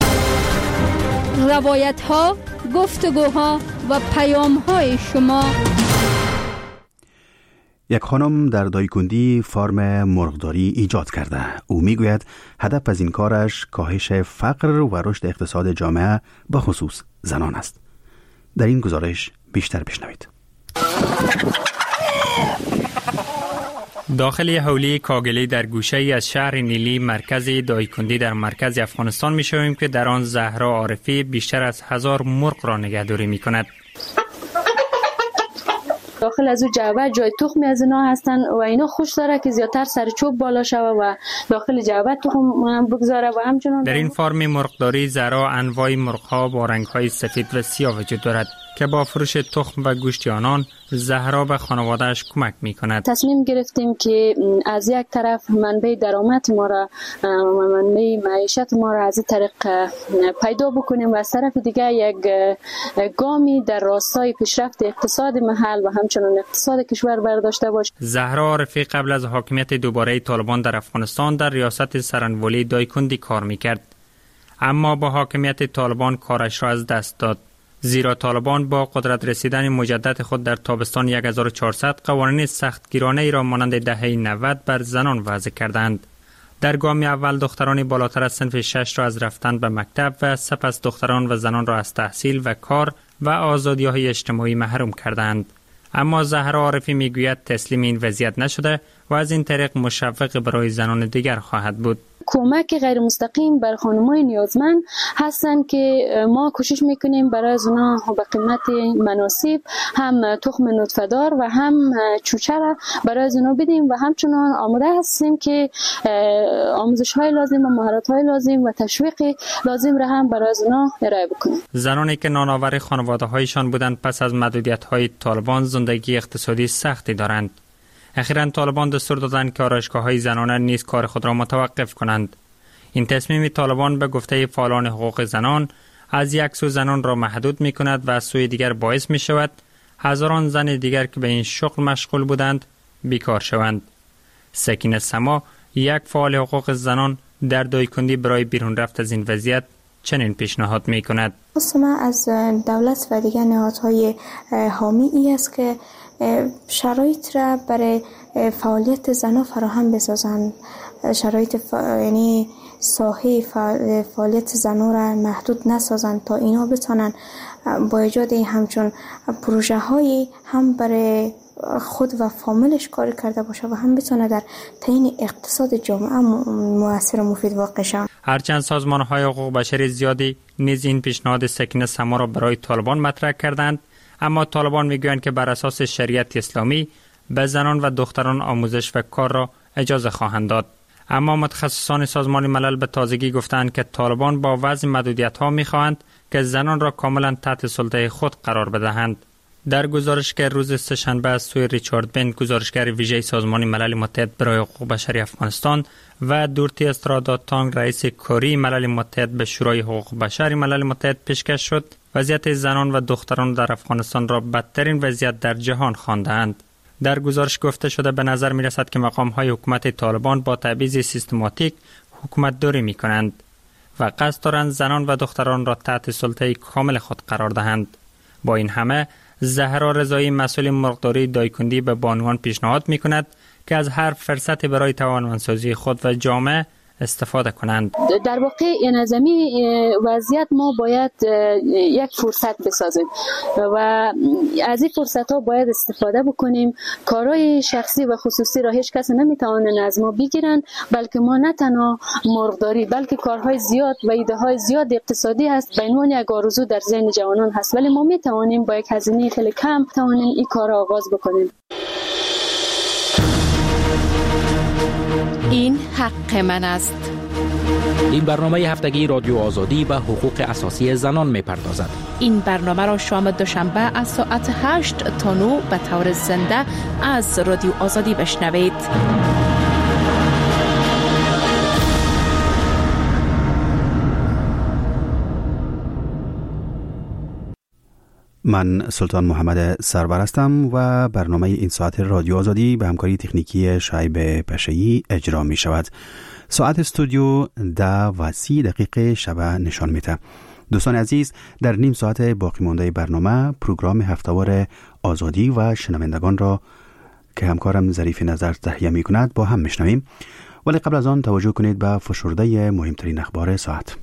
روایت ها، گفتگوها و پیام های شما. یک خانم در دایکندی فارم مرغداری ایجاد کرده. او میگوید هدف از این کارش کاهش فقر و رشد اقتصاد جامعه به خصوص زنان است. در این گزارش بیشتر بشنوید. داخل حولی کاگلی در گوشه ای از شهر نیلی مرکز دایکندی در مرکز افغانستان می شویم که در آن زهرا عارفی بیشتر از هزار مرغ را نگهداری می کند. داخل از او جعبه جای تخمی از اینا هستن و اینا خوش داره که زیادتر سر چوب بالا شوه و داخل جعبه تخم بگذاره و همچنان در این فارم مرغداری زرا انواع مرغ‌ها با رنگ‌های سفید و سیاه وجود دارد که با فروش تخم و گوشت آنان زهرا به خانواده‌اش کمک می‌کند. تصمیم گرفتیم که از یک طرف منبع درآمد ما را منبع معیشت ما را از این طریق پیدا بکنیم و از طرف دیگه یک گامی در راستای پیشرفت اقتصاد محل و همچنین اقتصاد کشور برداشته باشیم. زهرا عارفی قبل از حاکمیت دوباره طالبان در افغانستان در ریاست سرانولی دایکندی کار می‌کرد، اما با حاکمیت طالبان کارش را از دست داد، زیرا طالبان با قدرت رسیدن مجدد خود در تابستان هزار و چهارصد قوانین سختگیرانه ای را مانند دهه نود بر زنان وضع کردند. در گام اول دختران بالاتر از صنف شش را از رفتن به مکتب و سپس دختران و زنان را از تحصیل و کار و آزادی‌های اجتماعی محروم کردند. اما زهرا عارفی میگوید تسلیم این وضعیت نشده و از این طریق مشوق برای زنان دیگر خواهد بود. کمک غیر مستقیم بر خانم‌های نیازمند هستند که ما کوشش میکنیم برای اونا به قیمت مناسب هم تخم نطفه‌دار و هم چوچه را برای اونا بدیم و همچنان آماده هستیم که آموزش‌های لازم و مهارت‌های لازم و تشویق لازم را هم برای اونا ارائه بکنیم. زنانی که نانآور خانواده‌هایشان بودند پس از محدودیت‌های طالبان زندگی اقتصادی سختی دارند. اخیراً طالبان دستور دادند که آرایشگاه‌های زنانه نیز کار خود را متوقف کنند. این تصمیم طالبان به گفته فعالان حقوق زنان از یک سو زنان را محدود می کند و از سوی دیگر باعث می شود هزاران زن دیگر که به این شغل مشغول بودند بیکار شوند. سکینه سما، یک فعال حقوق زنان، در دایکندی برای بیرون رفت از این وضعیت چنین پیشنهاد می کند. ما از دولت و دیگر نهادهای حامی ای است که شرایط را برای فعالیت زنان فراهم بسازند. شرایط ف... یعنی ساحه فعالیت زنان را محدود نسازند تا اینا بتونن با ایجاد همچون پروژه هایی هم برای خود و فامیلش کار کرده باشه و هم بتونه در تعیین اقتصاد جامعه مؤثر و مفید واقع شود. هرچند سازمان‌های حقوق بشری زیادی نیز این پیشنهاد سکینه سما را برای طالبان مطرح کردند، اما طالبان میگویند که بر اساس شریعت اسلامی به زنان و دختران آموزش و کار را اجازه خواهند داد. اما متخصصان سازمان ملل به تازگی گفتند که طالبان با وضع محدودیت‌ها می‌خواهند که زنان را کاملا تحت سلطه خود قرار بدهند. در گزارش که روز سه‌شنبه از سوی ریچارد بند، گزارشگر ویژه سازمان ملل متحد برای حقوق بشری افغانستان، و دورتی استرادات تانگ، رئیس کاری ملل متحد به شورای حقوق بشری ملل متحد پیشکش شد، وضعیت زنان و دختران در افغانستان را بدترین وضعیت در جهان خواندند. در گزارش گفته شده به نظر می رسد که مقام‌های حکومت طالبان با تبعیض سیستماتیک حکومت داری می کنند و قصد دارند زنان و دختران را تحت سلطه کامل خود قرار دهند. با این همه زهرا رضایی، مسئول مرغداری دایکندی، به بانوان پیشنهاد می کند که از هر فرصتی برای توانمندسازی خود و جامعه استفاده کنند. در واقع این از این وضعیت ما باید یک فرصت بسازیم و از این فرصت ها باید استفاده بکنیم. کارهای شخصی و خصوصی را هیچ کس نمیتونه از ما بگیرن، بلکه ما نه تنها مرغداری بلکه کارهای زیاد و ایده های زیاد اقتصادی هست به عنوان یک آرزو در ذهن جوانان هست، ولی ما میتوانیم با یک هزینه خیلی کم توانیم این کار را آغاز بکنیم. این حق من است. این برنامه هفتگی رادیو آزادی به حقوق اساسی زنان می‌پردازد. این برنامه را شام دوشنبه از ساعت هشت تا نه به طور زنده از رادیو آزادی بشنوید. من سلطان محمد سرور هستم و برنامه این ساعت رادیو آزادی به همکاری تکنیکی شعیب پشه‌ای اجرا می شود. ساعت استودیو ده و سی دقیقه شب نشان میده. دوستان عزیز، در نیم ساعت باقی مانده برنامه پروگرام هفته‌وار آزادی و شنوندگان را که همکارم ظریف نظر تهیه می کند با هم میشنویم، ولی قبل از آن توجه کنید به فشرده مهمترین اخبار ساعت.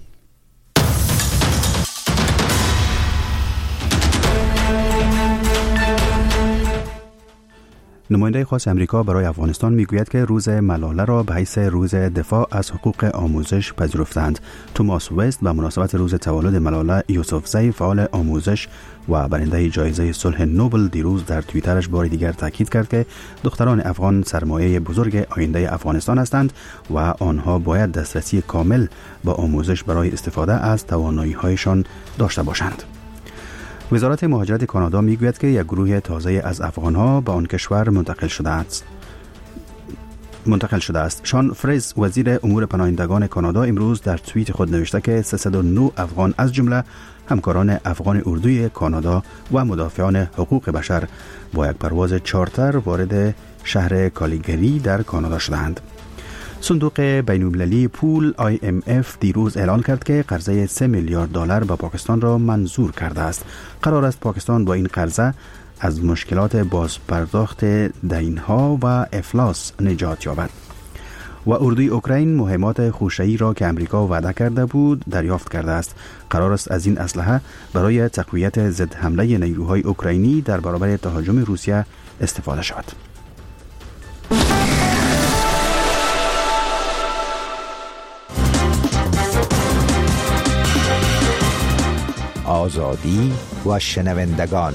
نماینده خاص امریکا برای افغانستان میگوید که روز ملاله را به حیث روز دفاع از حقوق آموزش پذیرفتند. توماس وست به مناسبت روز تولد ملاله یوسفزی، فعال آموزش و برنده جایزه صلح نوبل، دیروز در توییترش بار دیگر تاکید کرد که دختران افغان سرمایه بزرگ آینده افغانستان هستند و آنها باید دسترسی کامل به آموزش برای استفاده از توانایی‌هایشان داشته باشند. وزارت مهاجرت کانادا میگوید که یک گروه تازه از افغانها به آن کشور منتقل شده است. منتقل شده است. شان فریز، وزیر امور پناهندگان کانادا، امروز در توییت خود نوشته که سیصد و نه افغان از جمله همکاران افغان اردوی کانادا و مدافعان حقوق بشر با یک پرواز چارتر وارد شهر کالیگری در کانادا شدند. صندوق بین‌المللی پول آی ام اف دیروز اعلان کرد که قرضه سه میلیارد دلار به پاکستان را منظور کرده است. قرار است پاکستان با این قرضه از مشکلات بازپرداخت دین‌ها و افلاس نجات یابد. و اردوی اوکراین مهمات خوشه‌ای را که امریکا وعده کرده بود دریافت کرده است. قرار است از این اسلحه برای تقویت ضد حمله نیروهای اوکراینی در برابر تهاجم روسیه استفاده شود. آزادی و شنوندگان.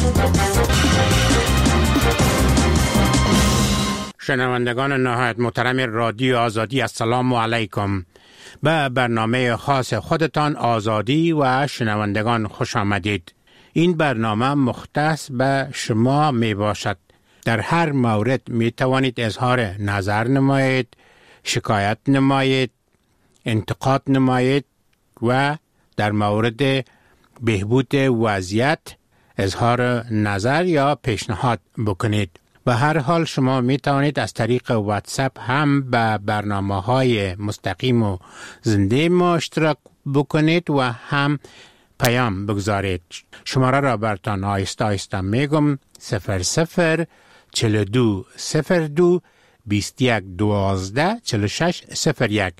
شنوندگان نهایت محترم رادیو آزادی، السلام علیکم. به برنامه خاص خودتان آزادی و شنوندگان خوش آمدید. این برنامه مختص به شما می باشد. در هر مورد می توانید اظهار نظر نمایید، شکایت نمایید، انتقاد نمایید و در مورد بهبود وضعیت اظهار نظر یا پیشنهاد بکنید. به هر حال شما می توانید از طریق واتساپ هم به برنامه‌های مستقیم و زنده ما اشتراک بکنید و هم پیام بگذارید. شماره را برتان آیسته آیسته میگم: صفر صفر چهل و دو صفر دو بیست و یک دوازده چهل و شش صفر یک.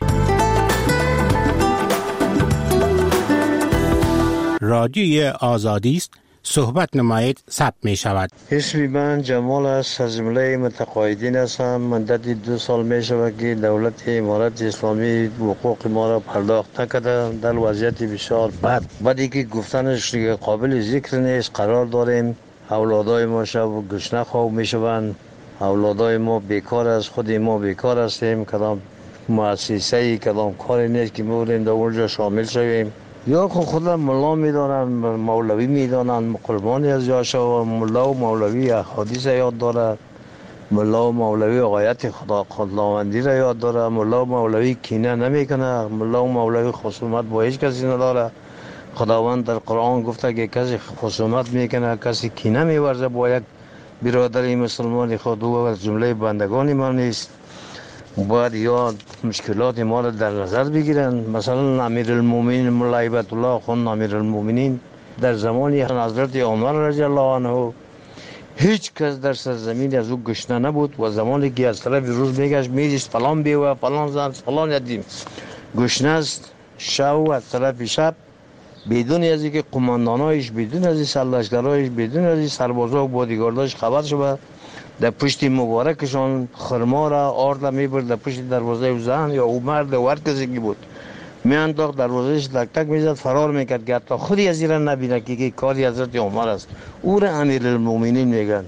رادیوی آزادی است. صحبت نمایید، ثبت می شود. اسم من جمال است، از جمله متقاعدین هستم. مدت دو سال می شود که دولت امارت اسلامی حقوق ما را پرداخت نکرده. در وضعیت بسیار بد، بعدی که گفتنش قابل ذکر نیست. قرار داریم اولادای ما شب و گشنه خواب می شوند. اولادای ما بیکار است، خود ما بیکار هستیم. کدام مؤسسه کدام کاری نیست که بودیم در اونجا شامل شویم. یا خود خودم ملا میدانن، مولوی میدانن، قربانی از یاشا. ملا و مولوی احادیث یاد داره، ملا و مولوی آیت خدا خداوندی را یاد داره. ملا و مولوی کینه نمیکنه، ملا و مولوی خصومت با هیچ کسی نداره. خداوند در قرآن گفته که کسی خصومت میکنه، کسی کینه میورزه با یک برادری مسلمان خود، او از جمله بندگان ما نیست. باید یا مشکلات ما را در نظر بگیرن. مثلا امیرالمومنین مولا هیبت الله خان امیرالمومنین در زمان حضرت عمر رضی الله عنه هیچ کس در سرزمین از او گشنه نبود و زمانی که از طرف روز میگشت میدیست فلان بیوه فلان زن فلان یدیم گشنه است شو از طرف شب بدون از اینکه قماندانایش بدون از این سرلشکرایش بدون از این سربازا و بادیگارداش خبر شد در پشت مبارکشان خرما را آرد میبرد در پشت دروازه او زن یا او مرد و هر کسی که بود میانداخت دروازهش تک تک میزد فرار میکرد که حتی خودی از این نبینه که کاری حضرت عمر است. او را امیرالمومنین میگن.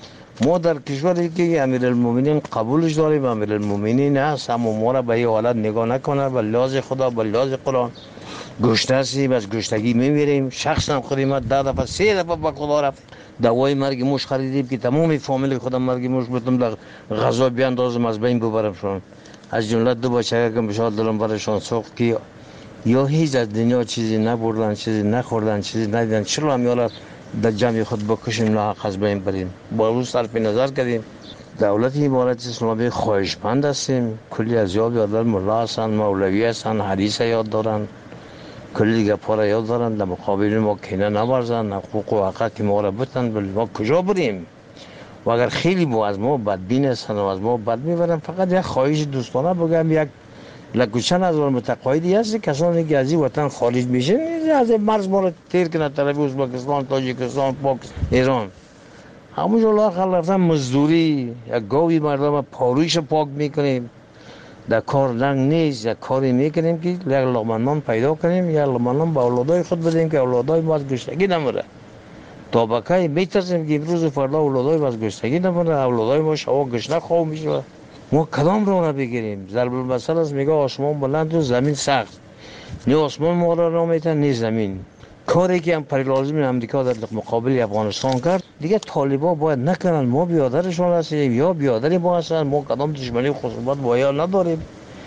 ما در کشوری که امیرالمومنین قبولش داریم امیرالمومنین هست، اما ما را به این حالت نگاه نکنه. به لحاظ خدا به لحاظ قرآن گشنه هستیم، از گشتگی میمیریم. شخصا خودم ده دفعه سه دفعه به خدا رفت دوای مرگ موش خریدیم که تمام فامیل خودم مرگ موش بودم غذا بیاندازم از بین ببرمشون. از جمله دو بچه که بشار دلم برشان سوخت که یا هیچ از دنیا چیزی نبردن، چیزی نخوردن، چیزی ندیدن، چرا هم یالا در جمع خود بکشیم لاحق از بین بریم. با روز صرف نظر کردیم دولت امارت اسلامی خواهشمند هستیم. کلی از یاد یادر ملا هستن، مولوی هستن، حدیث یاد دارن، کلی گپا را یاد دارن. در مقابل ما کینه نبرزن، حقوق و حقوق ما را بتن. بل ما کجا بریم؟ و اگر خیلی ما از ما بدبین هستن و از ما بد میبرن، فقط یک خواهش دوستانه بگم، یک لکوچن از اون متقاعدی هست کسانی که از این وطن خارج میشن از مرز ما را تیر کنه طرف ازبکستان، تاجیکستان، پاکستان، ایران. همونجا لااقل رفتن مزدوری یک گاوی مردم پارویش پاک میکنیم، در کار لنگ نیست، یک کاری میکنیم که یک لقمه نان پیدا کنیم، یک لقمه نان به اولادای خود بدیم که اولادای ما از گشتگی نمره. تا بکای میترسیم که امروز و فردا اولادای ما از گشتگی نمره، اولادای ما شوا گشنه خواه میشه. ما کدام رو را بگیریم؟ ضرب المثل است میگه آسمان بلند و زمین سخت. نه آسمان ما را را میتن نه زمین. کاری که امپریالیسم امریکا در مقابل افغانستان کرد دیگه طالبا باید نکنن. ما بیادرشون هستیم یا بیادری ما هستن. ما کدام دشمنی خصوصیت با یا نداریم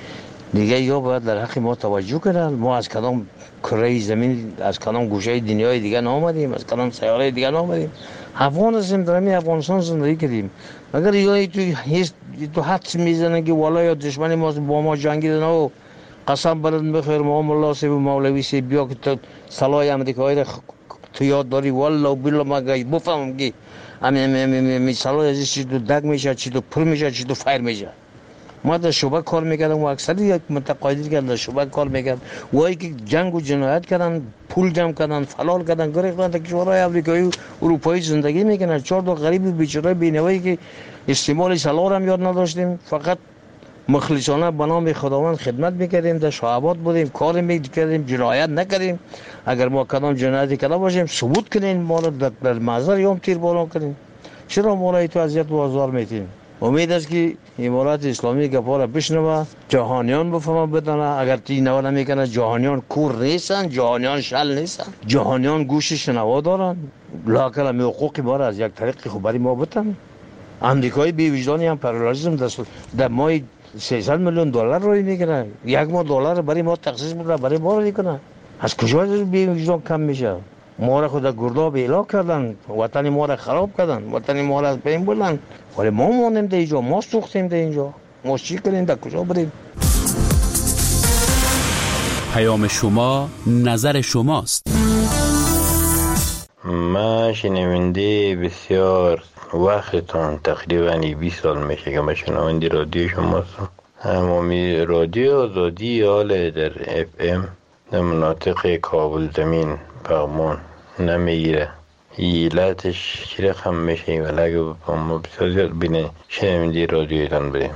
دیگه. یا باید در حق ما توجه کنن. ما از کدام کره زمین، از کدام گوشه دنیای دیگه نامدیم، از کدام سیاره دیگه نامدیم. افغان هستیم، در همین افغانستان زندگی کردیم. اگر یا تو هیچ تو حدس میزنن که والا یا دشمنی ما با ما جنگیدن و قسم برد بخیر ما ملا سی و مولوی سی بیا که تو سلاح امریکایی را تو یاد داری والله بالله ما گاهی بفهمم که همین همین سلاح ازش چی تو دگ میشه، چی تو پر میشه، چی تو فایر میشه. ما در شعبه کار میکردم و اکثر یک متقاعدی که در شعبه کار میکرد وایی که جنگ و جنایت کردن، پول جمع کردن، فلال کردن، گریختن تا کشورهای آمریکایی و اروپایی زندگی میکنن. چهار تا غریب بیچاره بینوایی که استعمال سلاح هم یاد نداشتیم، فقط مخلصانه به نام خداوند خدمت میکردیم، در شعبات بودیم، کار میکردیم، جنایت نکردیم. اگر ما کدام جنایتی کرده باشیم ثبوت کنین، ما را در محضر یوم تیر باران کنین. چرا ما را تو اذیت و آزار میتین؟ امید است که امارت اسلامی گپا را بشنوه، جهانیان بفهمن بدانه. اگر تی نوا نمیکنه جهانیان کور نیستن، جهانیان شل نیستن، جهانیان گوش شنوا دارن. لااقل هم حقوق ما را از یک طریق خوب برای ما بتن. امریکای بی وجدانی هم پروالیزم دست در ماه سیصد میلیون دلار روی میکنه. یک ماه دلار برای ما تخصیص بوده برای ما رو میکنه. از کجا بی وجدان کم میشه؟ ما را خود گرداب ایلا کردن، وطن ما را خراب کردن، وطن ما را از بین بردن. ولی ما مانیم در اینجا، ما سوختیم در اینجا. ما چی کنیم؟ در کجا بریم؟ پیام شما نظر شماست. من شنونده بسیار وقتتان تقریبا بیست سال میشه که من شنونده رادیو شما هستم. همامی رادیو آزادی حال در اف ام در مناطق کابل زمین پغمان نمیگیره. ایلتش چی رقم میشه ولی اگه ما بسیار زیاد بینه شنونده رادیویتان بریم.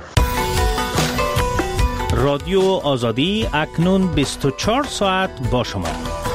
رادیو آزادی اکنون بیست و چهار ساعت با شما.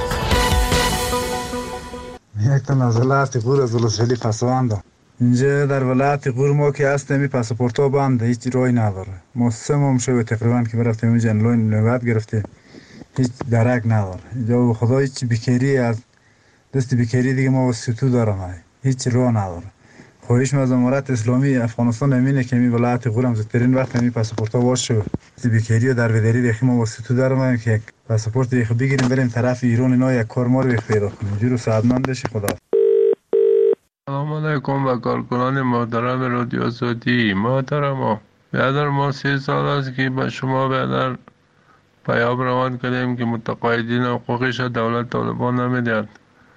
یک تا از ولایت غور از ولسوالی پسواندم. اینجا در ولایت غور ما که هستیم پاسپورت ها بنده، هیچ راهی نداره. ما سه ماه شده تقریبا که برفتیم اینجا لون نوبت گرفتیم، هیچ درک نداره. اینجا خدا هیچ بیکاری از دست بیکاری دیگه ما وسیتو دارم، هیچ راه نداره. خواهش از امارت اسلامی افغانستان امینه که می ولایت غور هم زودترین وقت می پاسپورت ها باشه. بیکاری و دربدری دیگه ما وسیتو دارم که پاسپورت دیگه بگیریم بریم طرف ایران اینا یک کار ما رو پیدا کنیم. جورو سعادتمند بشی خدا. سلام علیکم و کارکنان محترم رادیو آزادی. محترم برادر ما سه سال است که به شما برادر پیام روان کردیم که متقاعدین حقوقش دولت طالبان نمیدهد.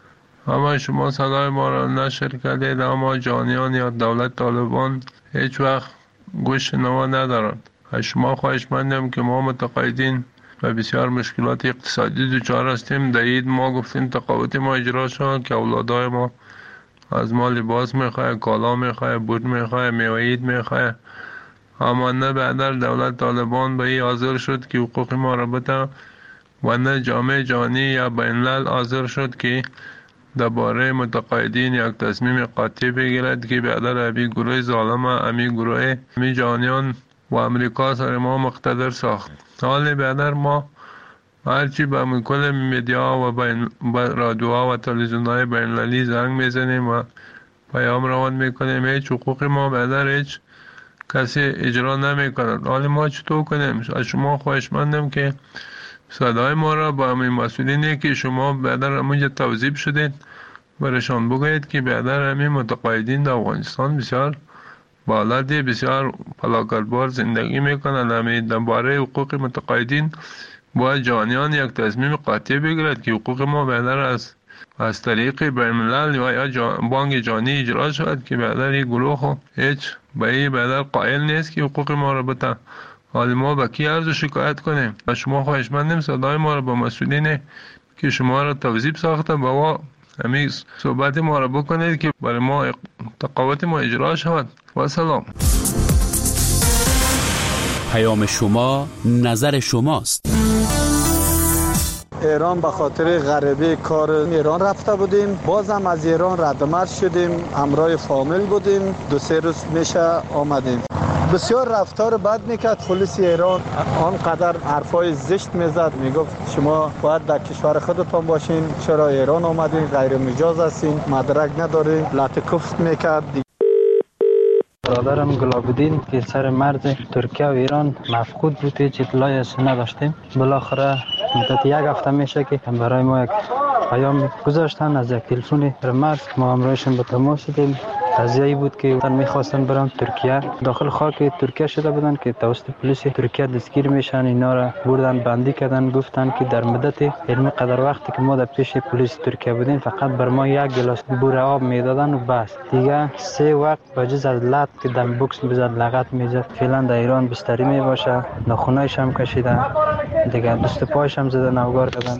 اما شما صدای ما را نشر کردید، اما جانیان یا دولت طالبان هیچ وقت گوش نوا ندارند. از شما خواهشمندم که ما متقاعدین و بسیار مشکلات اقتصادی دچار هستیم. در عید ما گفتیم تقاعد ما اجرا شد که اولادای ما از ما لباس میخواه، کالا میخواه، بوت میخواه، میوه عید میخواه، اما نه بعد دولت طالبان به این حاضر شد که حقوق ما را بده و نه جامعه جهانی یا بین الملل حاضر شد که درباره متقاعدین یک تصمیم قاطع بگیرد که بعد امی گروه ظالم، امی گروه امی جهانیان و امریکا سر ما مقتدر ساخت. حال بعد ما هرچی به کل میدیا و بین رادیوها و تلویزیون‌های بین المللی زنگ میزنیم و پیام روان میکنیم، هیچ حقوق ما بعد هیچ کسی اجرا نمیکند. حال ما چطور کنیم؟ از شما خواهشمندم که صدای ما را با همین مسئولینی که شما بعد همونجا توضیح شدید برشان بگویید که بعد همین متقاعدین در افغانستان بسیار بالادی، بسیار فلاکتبار زندگی میکنند. همین درباره حقوق متقاعدین باید جهانیان یک تصمیم قاطع بگیرد که حقوق ما بهتر از از طریق بین الملل و یا جا بانک جهانی اجرا شود که بهتر این گروه هیچ به این بهتر قائل نیست که حقوق ما را بده. حالی ما با کی عرض شکایت کنیم؟ و شما خواهشمندیم صدای ما را با مسئولین که شما را توظیف ساخته با همین صحبت ما را بکنید که برای ما تقاعد ما اجرا شود. و سلام. پیام شما نظر شماست. ایران به خاطر غریبه کار ایران رفته بودیم، بازم از ایران ردمرد شدیم، همراه فامیل بودیم، دو سه روز میشه آمدیم. بسیار رفتار بد میکرد پلیس ایران، آنقدر حرفای زشت میزد، میگفت شما باید در کشور خودتان باشین، چرا ایران آمدین، غیر مجاز هستین، مدرک ندارین، لطکفت میکرد. برادرم گلابودین که سر مرز ترکیه و ایران مفقود بود، هیچ اطلاعی از نداشتیم. بالاخره مدت یک هفته میشه که برای ما یک پیام گذاشتن از یک تلفن مرز، ما همراهشون به تماس شدیم. قضیه‌ای بود که اون می‌خواستن برن ترکیه، داخل خاک ترکیه شده بودن که توسط پلیس ترکیه دستگیر میشن، اینا را بردن بندی کردن، گفتن که در مدت علمی قدر وقتی که ما در پیش پلیس ترکیه بودیم فقط بر ما یک گلاس بور آب میدادن و بس دیگه. سه وقت بجز از لط که دم بوکس میزد، لغت میزد. فعلا در ایران بستری میباشه، ناخونایش هم کشیدن دیگه، دست پایش هم زدن، نوگار کردن.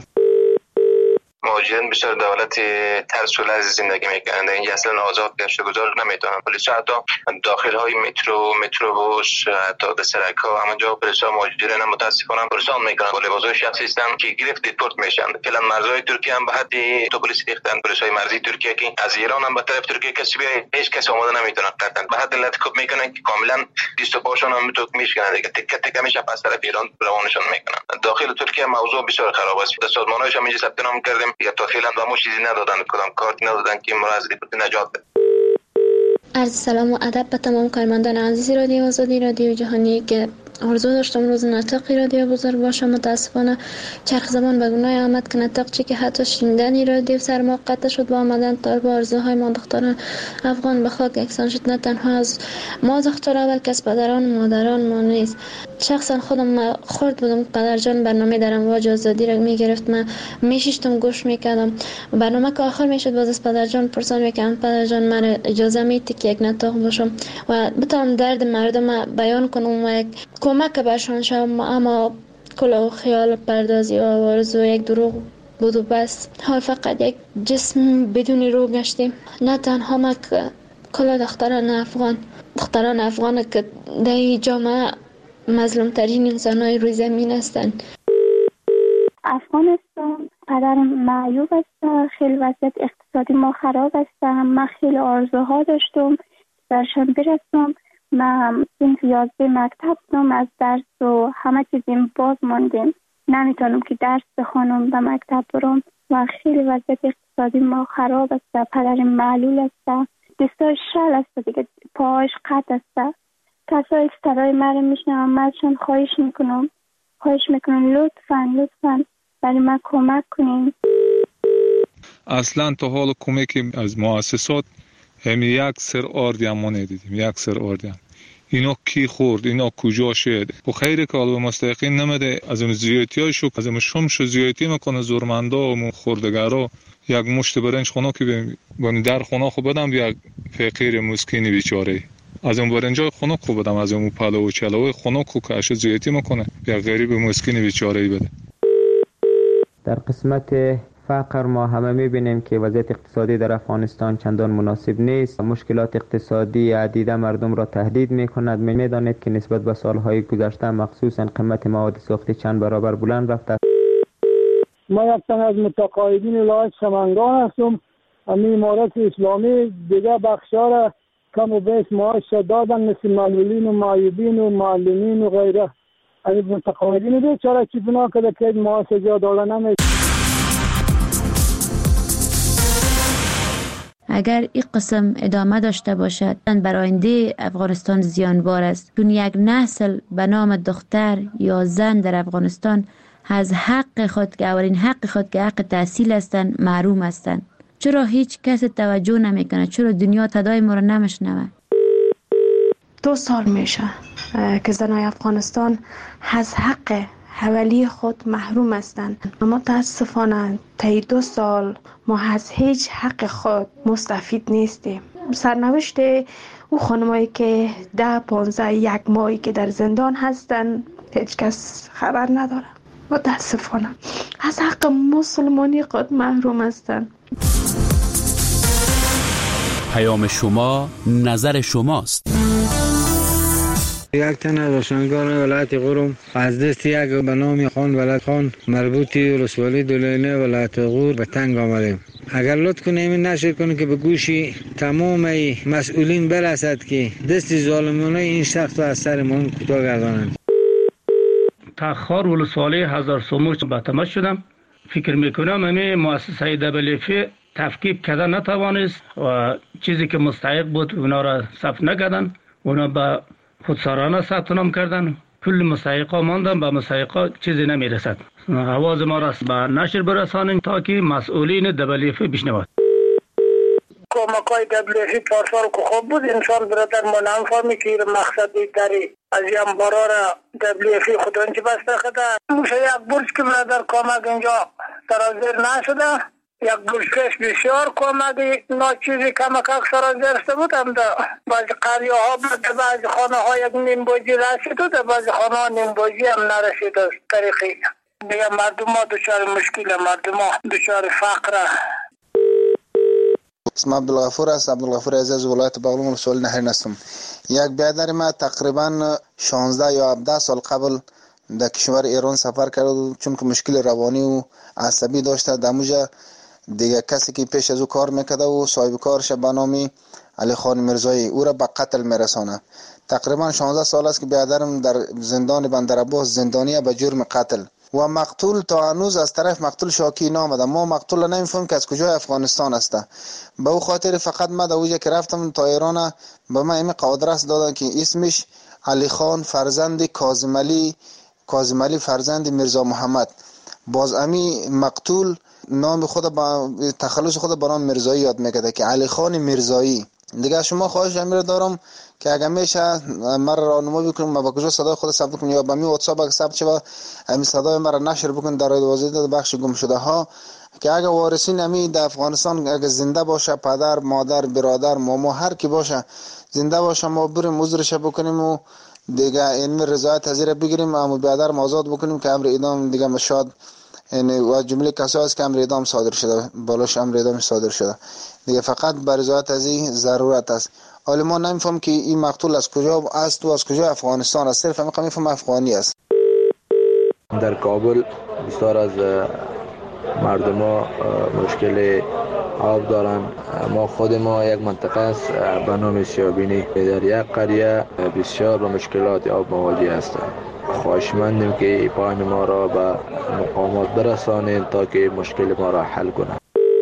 مهاجرین بسیار دولت ترس و لرز زندگی میکنند. اینجا اصلا آزاد گشت گذار نمیتونن. پلیس حتی داخل های مترو متروبوس حتی دسرک ها همونجا پلیس ها مهاجرین متاسفانه پرسان میکنن با لباسای شخصی هستن که گرفت دیپورت میشن. فعلا مرزهای ترکیه هم به حد تو پلیس ریختن، پلیس های مرزی ترکیه که از ایران هم به طرف ترکیه کسی بیای هیچ کس آماده نمیتونه قطعا به حد لطکوب میکنن که کاملا دست و پاشون هم تو میشکنن دیگه، تکه تکه میشه پس طرف ایران روانشون میکنن. داخل ترکیه موضوع بسیار خراب است. سازمانایش هم اینجا ثبت نام کردیم یا تا فعلا و ما چیزی ندادن، کدام کارتی ندادن که ما را از دیپورت نجات بده. عرض سلام و ادب به تمام کارمندان عزیز رادیو آزادی رادیو جهانی که آرزو داشتم روز نطق رادیو بزرگ باشم. متاسفانه چرخ زمان به گناه آمد که نطق چی که حتی شنیدن رادیو سر ما قطع شد با آمدن طالب آرزوهای ما دختران افغان به خاک یکسان شد. نه تنها از ما دخترها بلکه از پدران و مادران ما نیست. شخصا خودم خورد بودم قدر جان برنامه در امواج آزادی را میگرفت، من میشیشتم گوش میکردم. برنامه که آخر میشد باز از پدر جان پرسان میکردم پدر جان من اجازه میدی که یک نطق باشم و بتونم درد مردم بیان کنم و یک کمک برشان شوم. اما کل خیال پردازی و آرزو یک دروغ بود و بس. حال فقط یک جسم بدون روح گشتیم. نه تنها ما که کل دختران افغان دختران افغان که در این جامعه مظلوم ترین انسان های روی زمین هستند. افغانستان قدر معیوب است، خیلی وضعیت اقتصادی ما خراب است. من خیلی آرزوها داشتم درشان برسم. من این یازده مکتب بودم، از درس و همه چیزیم باز ماندیم، نمیتونم که درس بخونم به مکتب برم و خیلی وضعیت اقتصادی ما خراب است. پدر معلول است، دستاش شل است دیگه، پاهاش قطع است. کسایی که صدای من میشنم منشان خواهش میکنم خواهش میکنم لطفا لطفا برای من کمک کنین. اصلا تا حال کمک از مؤسسات همین یک سر آردی هم ما ندیدیم، یک سر آردی هم. اینا کی خورد، اینا کجا شد؟ و خیلی که علوم مستقیم نمیده، از اون زیادی های شو از اون شمش زیادی میکنه زورمندا و خوردگارا یک مشت برنج خونه که بمی در خونه خو بدم یک فقیر مسکین بیچاره، از اون برنجای خونه خو بدم، از اون پلو و چلوی خونه خو که اش زیتی میکنه یک غریب مسکین بیچاره بده. در قسمت فقر ما همه میبینیم که وضعیت اقتصادی در افغانستان چندان مناسب نیست. مشکلات اقتصادی عدیده مردم را تهدید میکند. میدانید که نسبت به سالهای گذشته مخصوصا قیمت مواد ساختی چند برابر بلند رفته. ما یک تن از متقاعدین ولایت سمنگان هستم. همین امارت اسلامی دیگه بخشا را کم و بیش معاش دادن، مثل معلولین و معیوبین و معلمین و غیره. همین متقاعدین بیچاره چی بنا کرده که معاش جا دادن نمیشه. اگر این قسم ادامه داشته باشد بر آینده افغانستان زیانبار است، چون یک نسل به نام دختر یا زن در افغانستان از حق خود که اولین حق خود که حق تحصیل هستند محروم هستند. چرا هیچ کس توجه نمیکنه؟ چرا دنیا صدای ما را نمیشنوه؟ دو سال میشه که زنای افغانستان از حق حوالی خود محروم هستند. اما متاسفانه طی دو سال ما از هیچ حق خود مستفید نیستیم. سرنوشت او خانمایی که ده پانزده یک ماهی که در زندان هستند هیچ کس خبر نداره. متاسفانه از حق مسلمانی خود محروم هستند. پیام شما نظر شماست. یک تن از روشنگان ولایت غور از دست یک به نام خان ولایت خان مربوطی ولسوالی دولینه ولایت غور به تنگ آمدیم. اگر لطف کنیم این نشر کنیم که به گوشی تمام مسئولین برسد که دست ظالمانه این شخص از سر ما کوتاه گردانند. تخار ولسوالی هزار سوموش به تماس شدم. فکر میکنم همین مؤسسه دبلیفی تفکیک کردن نتوانست و چیزی که مستحق بود اونا را ثبت نکردن. اونا به خودسرانه ثبت نام کردن. کل مستحقا ماندن، به مستحقا چیزی نمیرسد. آواز ما را به نشر برسانیم تا که مسئولین دبلیفی بشنوند. کمکای دبلیفی پارسال که خوب بود، انسان برادر ما نمیفهمی که مقصدی داری از این بارا را دبلیفی خودانچه بسته خدا. موشه یک برج که برادر کمک اینجا سرازیر نشده، یک برجکش بسیار کمکی ناچیزی کمک اکثر از درسته بود. هم در بعضی قریه ها بود، در بعضی خانه ها یک نیم بوجی رسید و در بعضی خانه ها نیم بوجی هم نرسید. از طریقی دیگه مردم ها دچار مشکل، مردم ها دچار فقر. اسم عبدالغفور است. عبدالغفور عزیز ولایت بغلان ولسوالی نهرین هستم. یک برادر ما تقریبا شانزده یا هفده سال قبل در کشور ایران سفر کرد، چون که مشکل روانی و عصبی داشته. دموجه دیگه کسی که پیش از او کار میکده و صاحب کارش به نام علی خان مرزایی او را به قتل میرسانه. تقریبا شانزده سال است که برادرم در زندان بندرعباس زندانی به جرم قتل و مقتول تا هنوز از طرف مقتول شاکی نامده. ما مقتول نمیفهمیم که از کجای افغانستان است. به او خاطر فقط ما در اوجه که رفتم تا ایران به من این قادرس دادن که اسمش علی خان فرزند کاظم علی کاظم علی فرزند میرزا محمد. باز امی مقتول نام خود با تخلص خود با نام مرزایی یاد میکرده که علی خان مرزایی. دیگه شما خواهش امیر دارم که اگر میشه مرا راهنمایی بکنید ما با کجا صدای خود ثبت کنیم یا با می واتساپ اگه ثبت شه همین صدای مرا نشر بکنید در وزارت بخش گم شده ها، که اگه وارثین امی در افغانستان اگه زنده باشه، پدر مادر برادر ماما هر کی باشه زنده باشه، ما بریم عذرش بکنیم و دیگه این رضایت حاضر بگیریم اما برادر آزاد بکنیم که امر اعدام دیگه مشاد یعنی و جمله کسایی است که امر اعدام صادر شده، بالاش امر اعدام صادر شده دیگه. فقط بر رضایت از این ضرورت است. حالا ما نمیفهم که این مقتول از کجا است و از کجا افغانستان است، صرف همین میفهم افغانی است. در کابل بسیار از مردم ها مشکل آب دارن. ما خود ما یک منطقه است به نام سیابینی، در یک قریه بسیار با مشکلات آب مواجه هستند. خواهشمندیم که پایین ما را به مقامات برسانید تا که مشکل ما را حل کنند.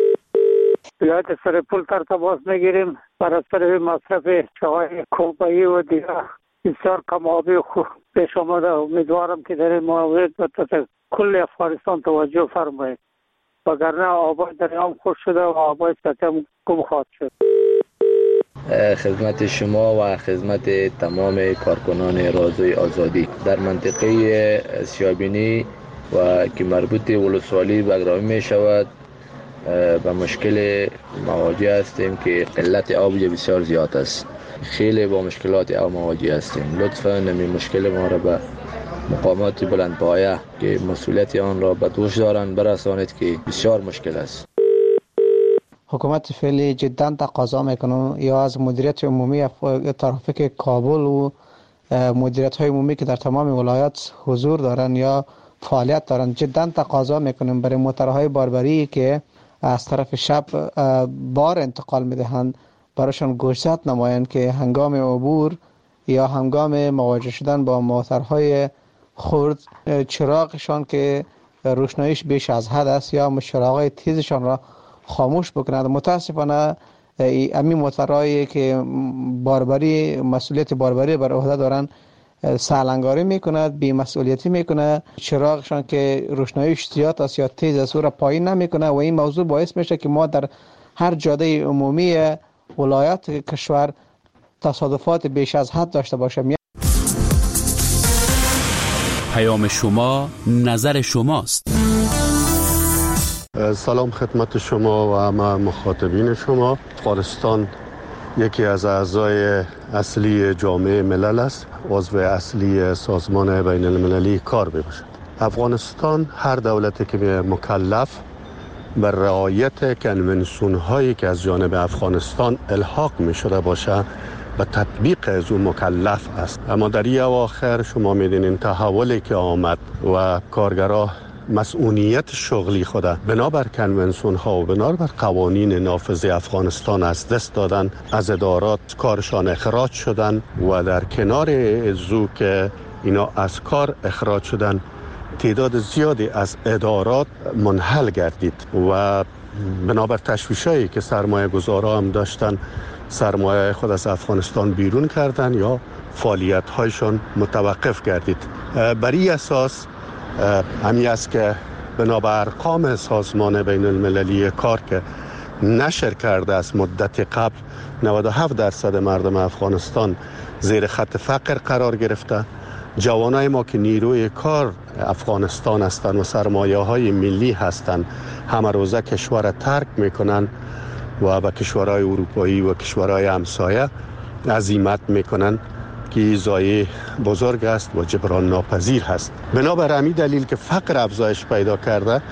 ولایت سرپل تر تماس میگیریم بر اثر مصرف چای کوبایی و دیگر بسیار کم آبی خوب پیش آمده. امیدوارم که در این مورد به کل افغانستان توجه فرمایید، وگرنه آبای دریام خوش شده و آبای سطح هم گم خواهد شد. خدمت شما و خدمت تمام کارکنان رادیوی آزادی در منطقه سیابینی و که مربوط ولسوالی بگرامی می شود، به مشکل مواجه هستیم که قلت آب بسیار زیاد است. خیلی با مشکلات آب مواجه هستیم. لطفاً نمی مشکل ما را به مقامات بلندپایه که مسئولیت آن را به دوش دارند برسانید که بسیار مشکل است. حکومت فعلی جدا تقاضا میکنه یا از مدیریت عمومی ترافیک کابل و مدیریت های عمومی که در تمام ولایات حضور دارن یا فعالیت دارن، جدا تقاضا میکنیم برای موترهای باربری که از طرف شب بار انتقال میدهند براشون گوشزد نمایند که هنگام عبور یا هنگام مواجه شدن با موترهای خرد چراغشان که روشناییش بیش از حد است یا چراغهای تیزشان را خاموش بکنند. متاسفانه امی موترهایی که باربری مسئولیت باربری بر عهده دارن سالنگاری میکند، بی مسئولیتی میکنه، چراغشان که روشناییش زیاد است یا تیز است او را پایین نمیکنه و این موضوع باعث میشه که ما در هر جاده عمومی ولایت کشور تصادفات بیش از حد داشته باشیم. پیام شما نظر شماست. سلام خدمت شما و همه مخاطبین شما. افغانستان یکی از اعضای اصلی جامعه ملل است، عضو اصلی سازمان بین المللی کار میباشد. افغانستان هر دولتی که مکلف بر رعایت کنونسیون هایی که از جانب افغانستان الحاق می شده باشه به تطبیق از اون مکلف است. اما در این اواخر شما میدونین تحولی که آمد و کارگرها مسئولیت شغلی خود بنابر کنونسیون ها و بنابر قوانین نافذ افغانستان از دست دادن، از ادارات کارشان اخراج شدن و در کنار ازو که اینا از کار اخراج شدن تعداد زیادی از ادارات منحل گردید و بنابر تشویشایی که سرمایه گذارا هم داشتن سرمایه خود از افغانستان بیرون کردن یا فعالیت هایشان متوقف گردید. بر این اساس همی است که بنابر ارقام سازمان بین المللی کار که نشر کرده است مدت قبل نود و هفت درصد مردم افغانستان زیر خط فقر قرار گرفته. جوانای ما که نیروی کار افغانستان هستند و سرمایه های ملی هستند همه روزه کشور ترک میکنن و به کشورهای اروپایی و کشورهای همسایه عزیمت میکنن که زایه بزرگ است و جبران ناپذیر هست. بنابر همین دلیل که فقر افزایش پیدا کرده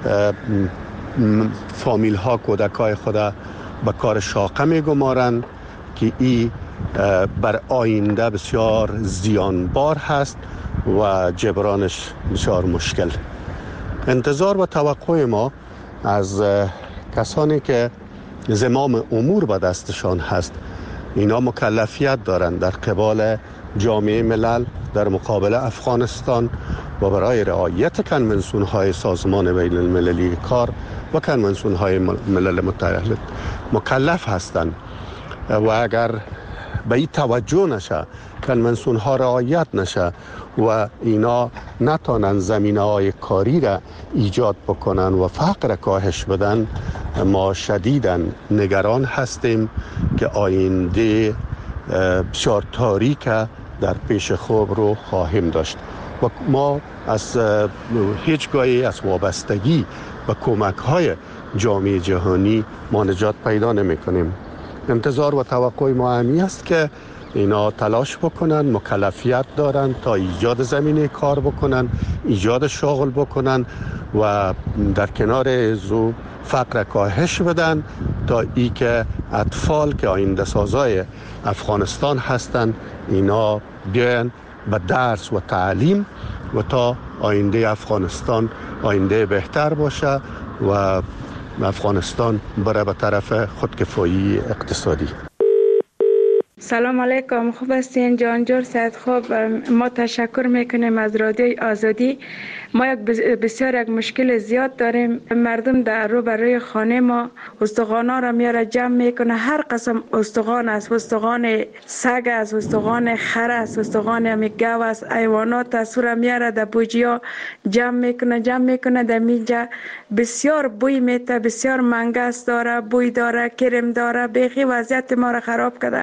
فامیل ها کودک های خود به کار شاقه میگمارند که این بر آینده بسیار زیانبار هست و جبرانش بسیار مشکل. انتظار و توقع ما از کسانی که زمام امور به دستشان هست اینا مکلفیت دارند در قبال جامعه ملل در مقابل افغانستان و برای رعایت کنونسیون های سازمان بین المللی کار و کنونسیون های ملل متحد مکلف هستند و اگر به این توجه نشه، کنونسیون ها رعایت نشه و اینا نتانن زمینه های کاری را ایجاد بکنن و فقر کاهش بدن، ما شدیداً نگران هستیم که آینده بسیار تاریک در پیش خوب رو خواهیم داشت و ما از هیچگاهی از وابستگی و کمک های جامعه جهانی ما نجات پیدا نمی کنیم. انتظار و توقع ما همی است که اینا تلاش بکنن، مکلفیت دارن تا ایجاد زمینه کار بکنن، ایجاد شغل بکنن و در کنار ازو فقر کاهش بدن تا ای که اطفال که آینده سازای افغانستان هستن اینا بیان به درس و تعلیم و تا آینده افغانستان آینده بهتر باشه و افغانستان بره به طرف خودکفایی اقتصادی. سلام علیکم، خوب هستین؟ جانجور سید خوب. ما تشکر میکنیم از رادیوی آزادی. ما یک بسیار یک مشکل زیاد داریم. مردم در رو برای خانه ما استخوانا را میاره جمع میکنه. هر قسم استخوان است، استخوان سگ است، استخوان خر است، استخوان همی گاو است، حیوانات است، را میاره در بوجیا جمع میکنه جمع میکنه در میجا. بسیار بوی میته، بسیار منگس داره، بوی داره، کرم داره، بیخی وضعیت ما را خراب کرده.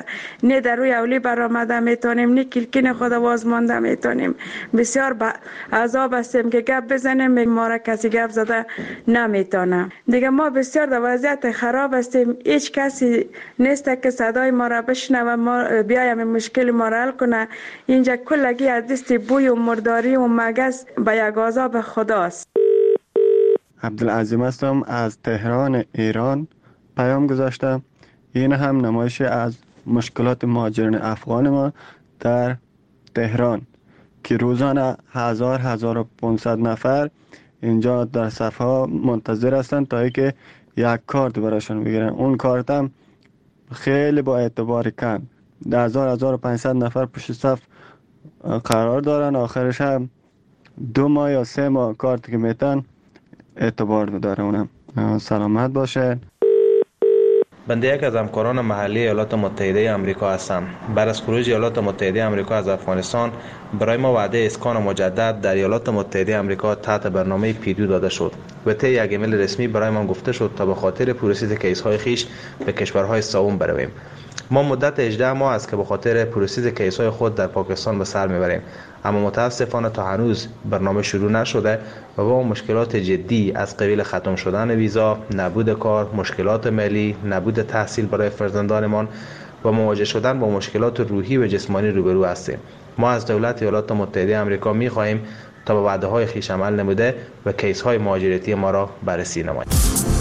نه در روی اولی برآمده میتونیم، نه کلکین خود باز مانده میتونیم. بسیار با عذاب هستیم که گپ بزنیم ما را کسی گپ زده نمیتونه. دیگه ما بسیار در وضعیت خراب هستیم، هیچ کسی نیست که صدای ما را بشنوه ما بیایم مشکل ما را حل کنه. اینجا کلگی از دست بوی و مرداری و مگس به یک عذاب خداست. عبدالعظیم هستم از تهران ایران پیام گذاشتم. این هم نمایش از مشکلات مهاجرین افغان ما در تهران که روزانه هزار هزار و پانصد نفر اینجا در صفحه منتظر هستند تا اینکه یک کارت براشون بگیرن. اون کارت هم خیلی با اعتبار کم، هزار هزار و پانصد نفر پشت صف قرار دارن، آخرش هم دو ماه یا سه ماه کارت که میتن اعتبار داره. اونم سلامت باشه. بنده یک از همکاران محلی ایالات متحده آمریکا هستم. بعد از خروج ایالات متحده آمریکا از افغانستان برای ما وعده اسکان مجدد در ایالات متحده آمریکا تحت برنامه پیدو داده شد و طی یک ایمیل رسمی برای ما گفته شد تا به خاطر پروسس کیس های خیش به کشورهای سوم برویم. ما مدت هجده ماه است که به خاطر پروسس کیس های خود در پاکستان به سر میبریم، اما متاسفانه تا هنوز برنامه شروع نشده و با مشکلات جدی از قبیل ختم شدن ویزا، نبود کار، مشکلات مالی، نبود تحصیل برای فرزندانمان و مواجه شدن با مشکلات روحی و جسمانی روبرو هستیم. ما از دولت ایالات متحده آمریکا می خواهیم تا به وعده های خویش عمل نموده و کیس های مهاجرتی ما را بررسی نماید.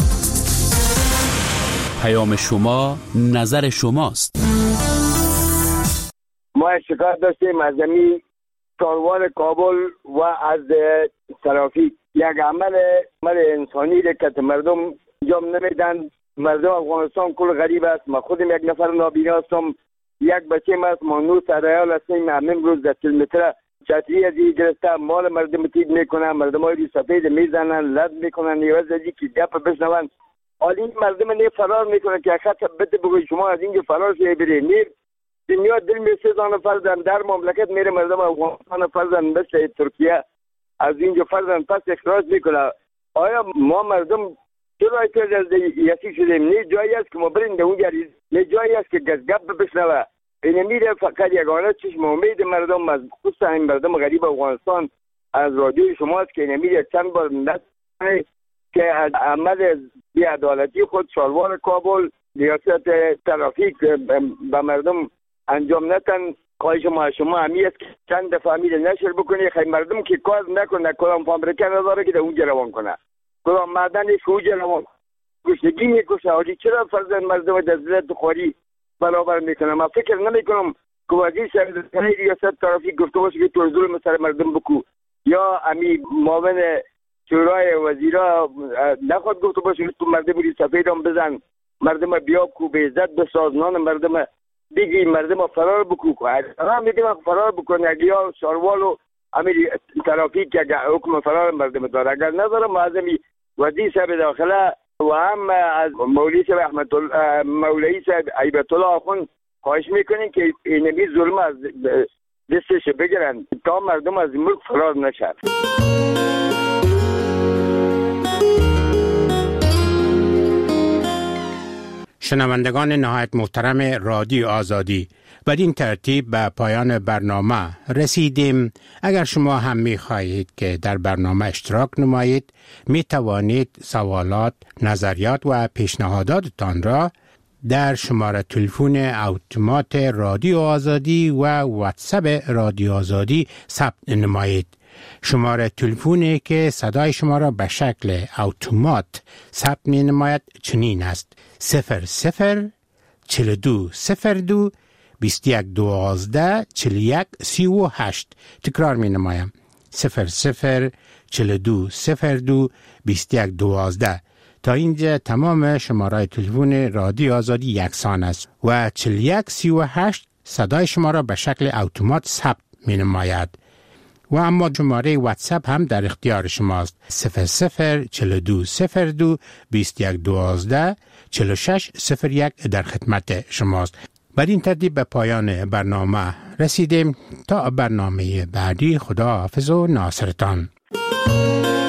پیام شما نظر شماست. ما شکایت داشتیم از زمین کاروان کابل و از ترافیک. یک عمل عمل انسانی که مردم انجام نمیدن. مردم افغانستان کل غریب است. ما خودم یک نفر نابینا هستم، یک بچه است، ما نو سرایال هستیم. همین روز در کیلومتر چتری از این گرفته مال مردم تید میکنن، مردم های سفید میزنن، لد میکنن، نیاز ازی که گپ بشنون. حالی مردم نه فرار میکنن که خط بده بگوی شما از اینجا فرار شده برید. نیر دنیا دل می سزان فرزن در مملکت میره مردم افغانستان فرزن مثل ترکیه از اینجا فرزن پس اخراج میکنه. آیا ما مردم چرا که از یکی شدیم؟ نه جایی است که ما بریم در اونجا، نه جایی است که گپ بشنوه. این میره فقط یگانه چشم امید مردم از خصوصا این مردم غریب افغانستان از رادیوی شماست که این میره چند بار نست که از عمل بی‌عدالتی خود شالوار کابل ریاست ترافیک به مردم انجام نتن. خواهش ما شما همی است که چند دفعه میره نشر بکنی خیلی مردم که کار نکنه، کلام فابریکه نداره که در اونجا روان کنه، کلام معدنش که اونجا روان گشنگی میکشه. حالی چرا فرزن مردم در ذلت خواری برابر میکنه؟ من فکر نمیکنم که وزیر سرزنی ریاست ترافیک گفته باشه که تو ظلم سر مردم بکو، یا امی معاون شورای وزیرا نخواد گفته باشه که تو مردم بودی سفید هم بزن، مردم بیا کو به عزت بسازنان مردم دیگی مردم فرار بکو. هم میگم فرار بکنه اگه یا شاروال و امیر ترافیک که حکم فرار مردم داره، اگر نداره معظمی وزیر صاحب داخله و هم از مولوی صاحب احمد مولوی صاحب عیبت الله آخوند خواهش میکنین که اینمی ظلم از دستش بگیرن تا مردم از ملک فرار نشد. شنوندگان نهایت محترم رادیو آزادی، بدین ترتیب به پایان برنامه رسیدیم. اگر شما هم می خواهید که در برنامه اشتراک نمایید، می توانید سوالات، نظریات و پیشنهاداتتان را در شماره تلفن اتومات رادیو آزادی و واتساپ رادیو آزادی ثبت نمایید. شماره تلفنی که صدای شما را به شکل اتومات ثبت می نماید چنین است: صفر صفر چل دو صفر دو بیست یک دوازده چل یک سی و هشت. تکرار می نمایم: صفر صفر چل دو صفر دو بیست یک دوازده. تا اینجا تمام شماره تلفن رادیو آزادی یکسان است و چل یک سی و هشت صدای شما را به شکل اتومات ثبت می نماید. و اما شماره واتساپ هم در اختیار شماست: صفر صفر چل دو صفر دو بیست یک دوازده چل شش صفر یک در خدمت شماست. بعد این ترتیب به پایان برنامه رسیدیم. تا برنامه بعدی، خدا حافظ و ناصرتان.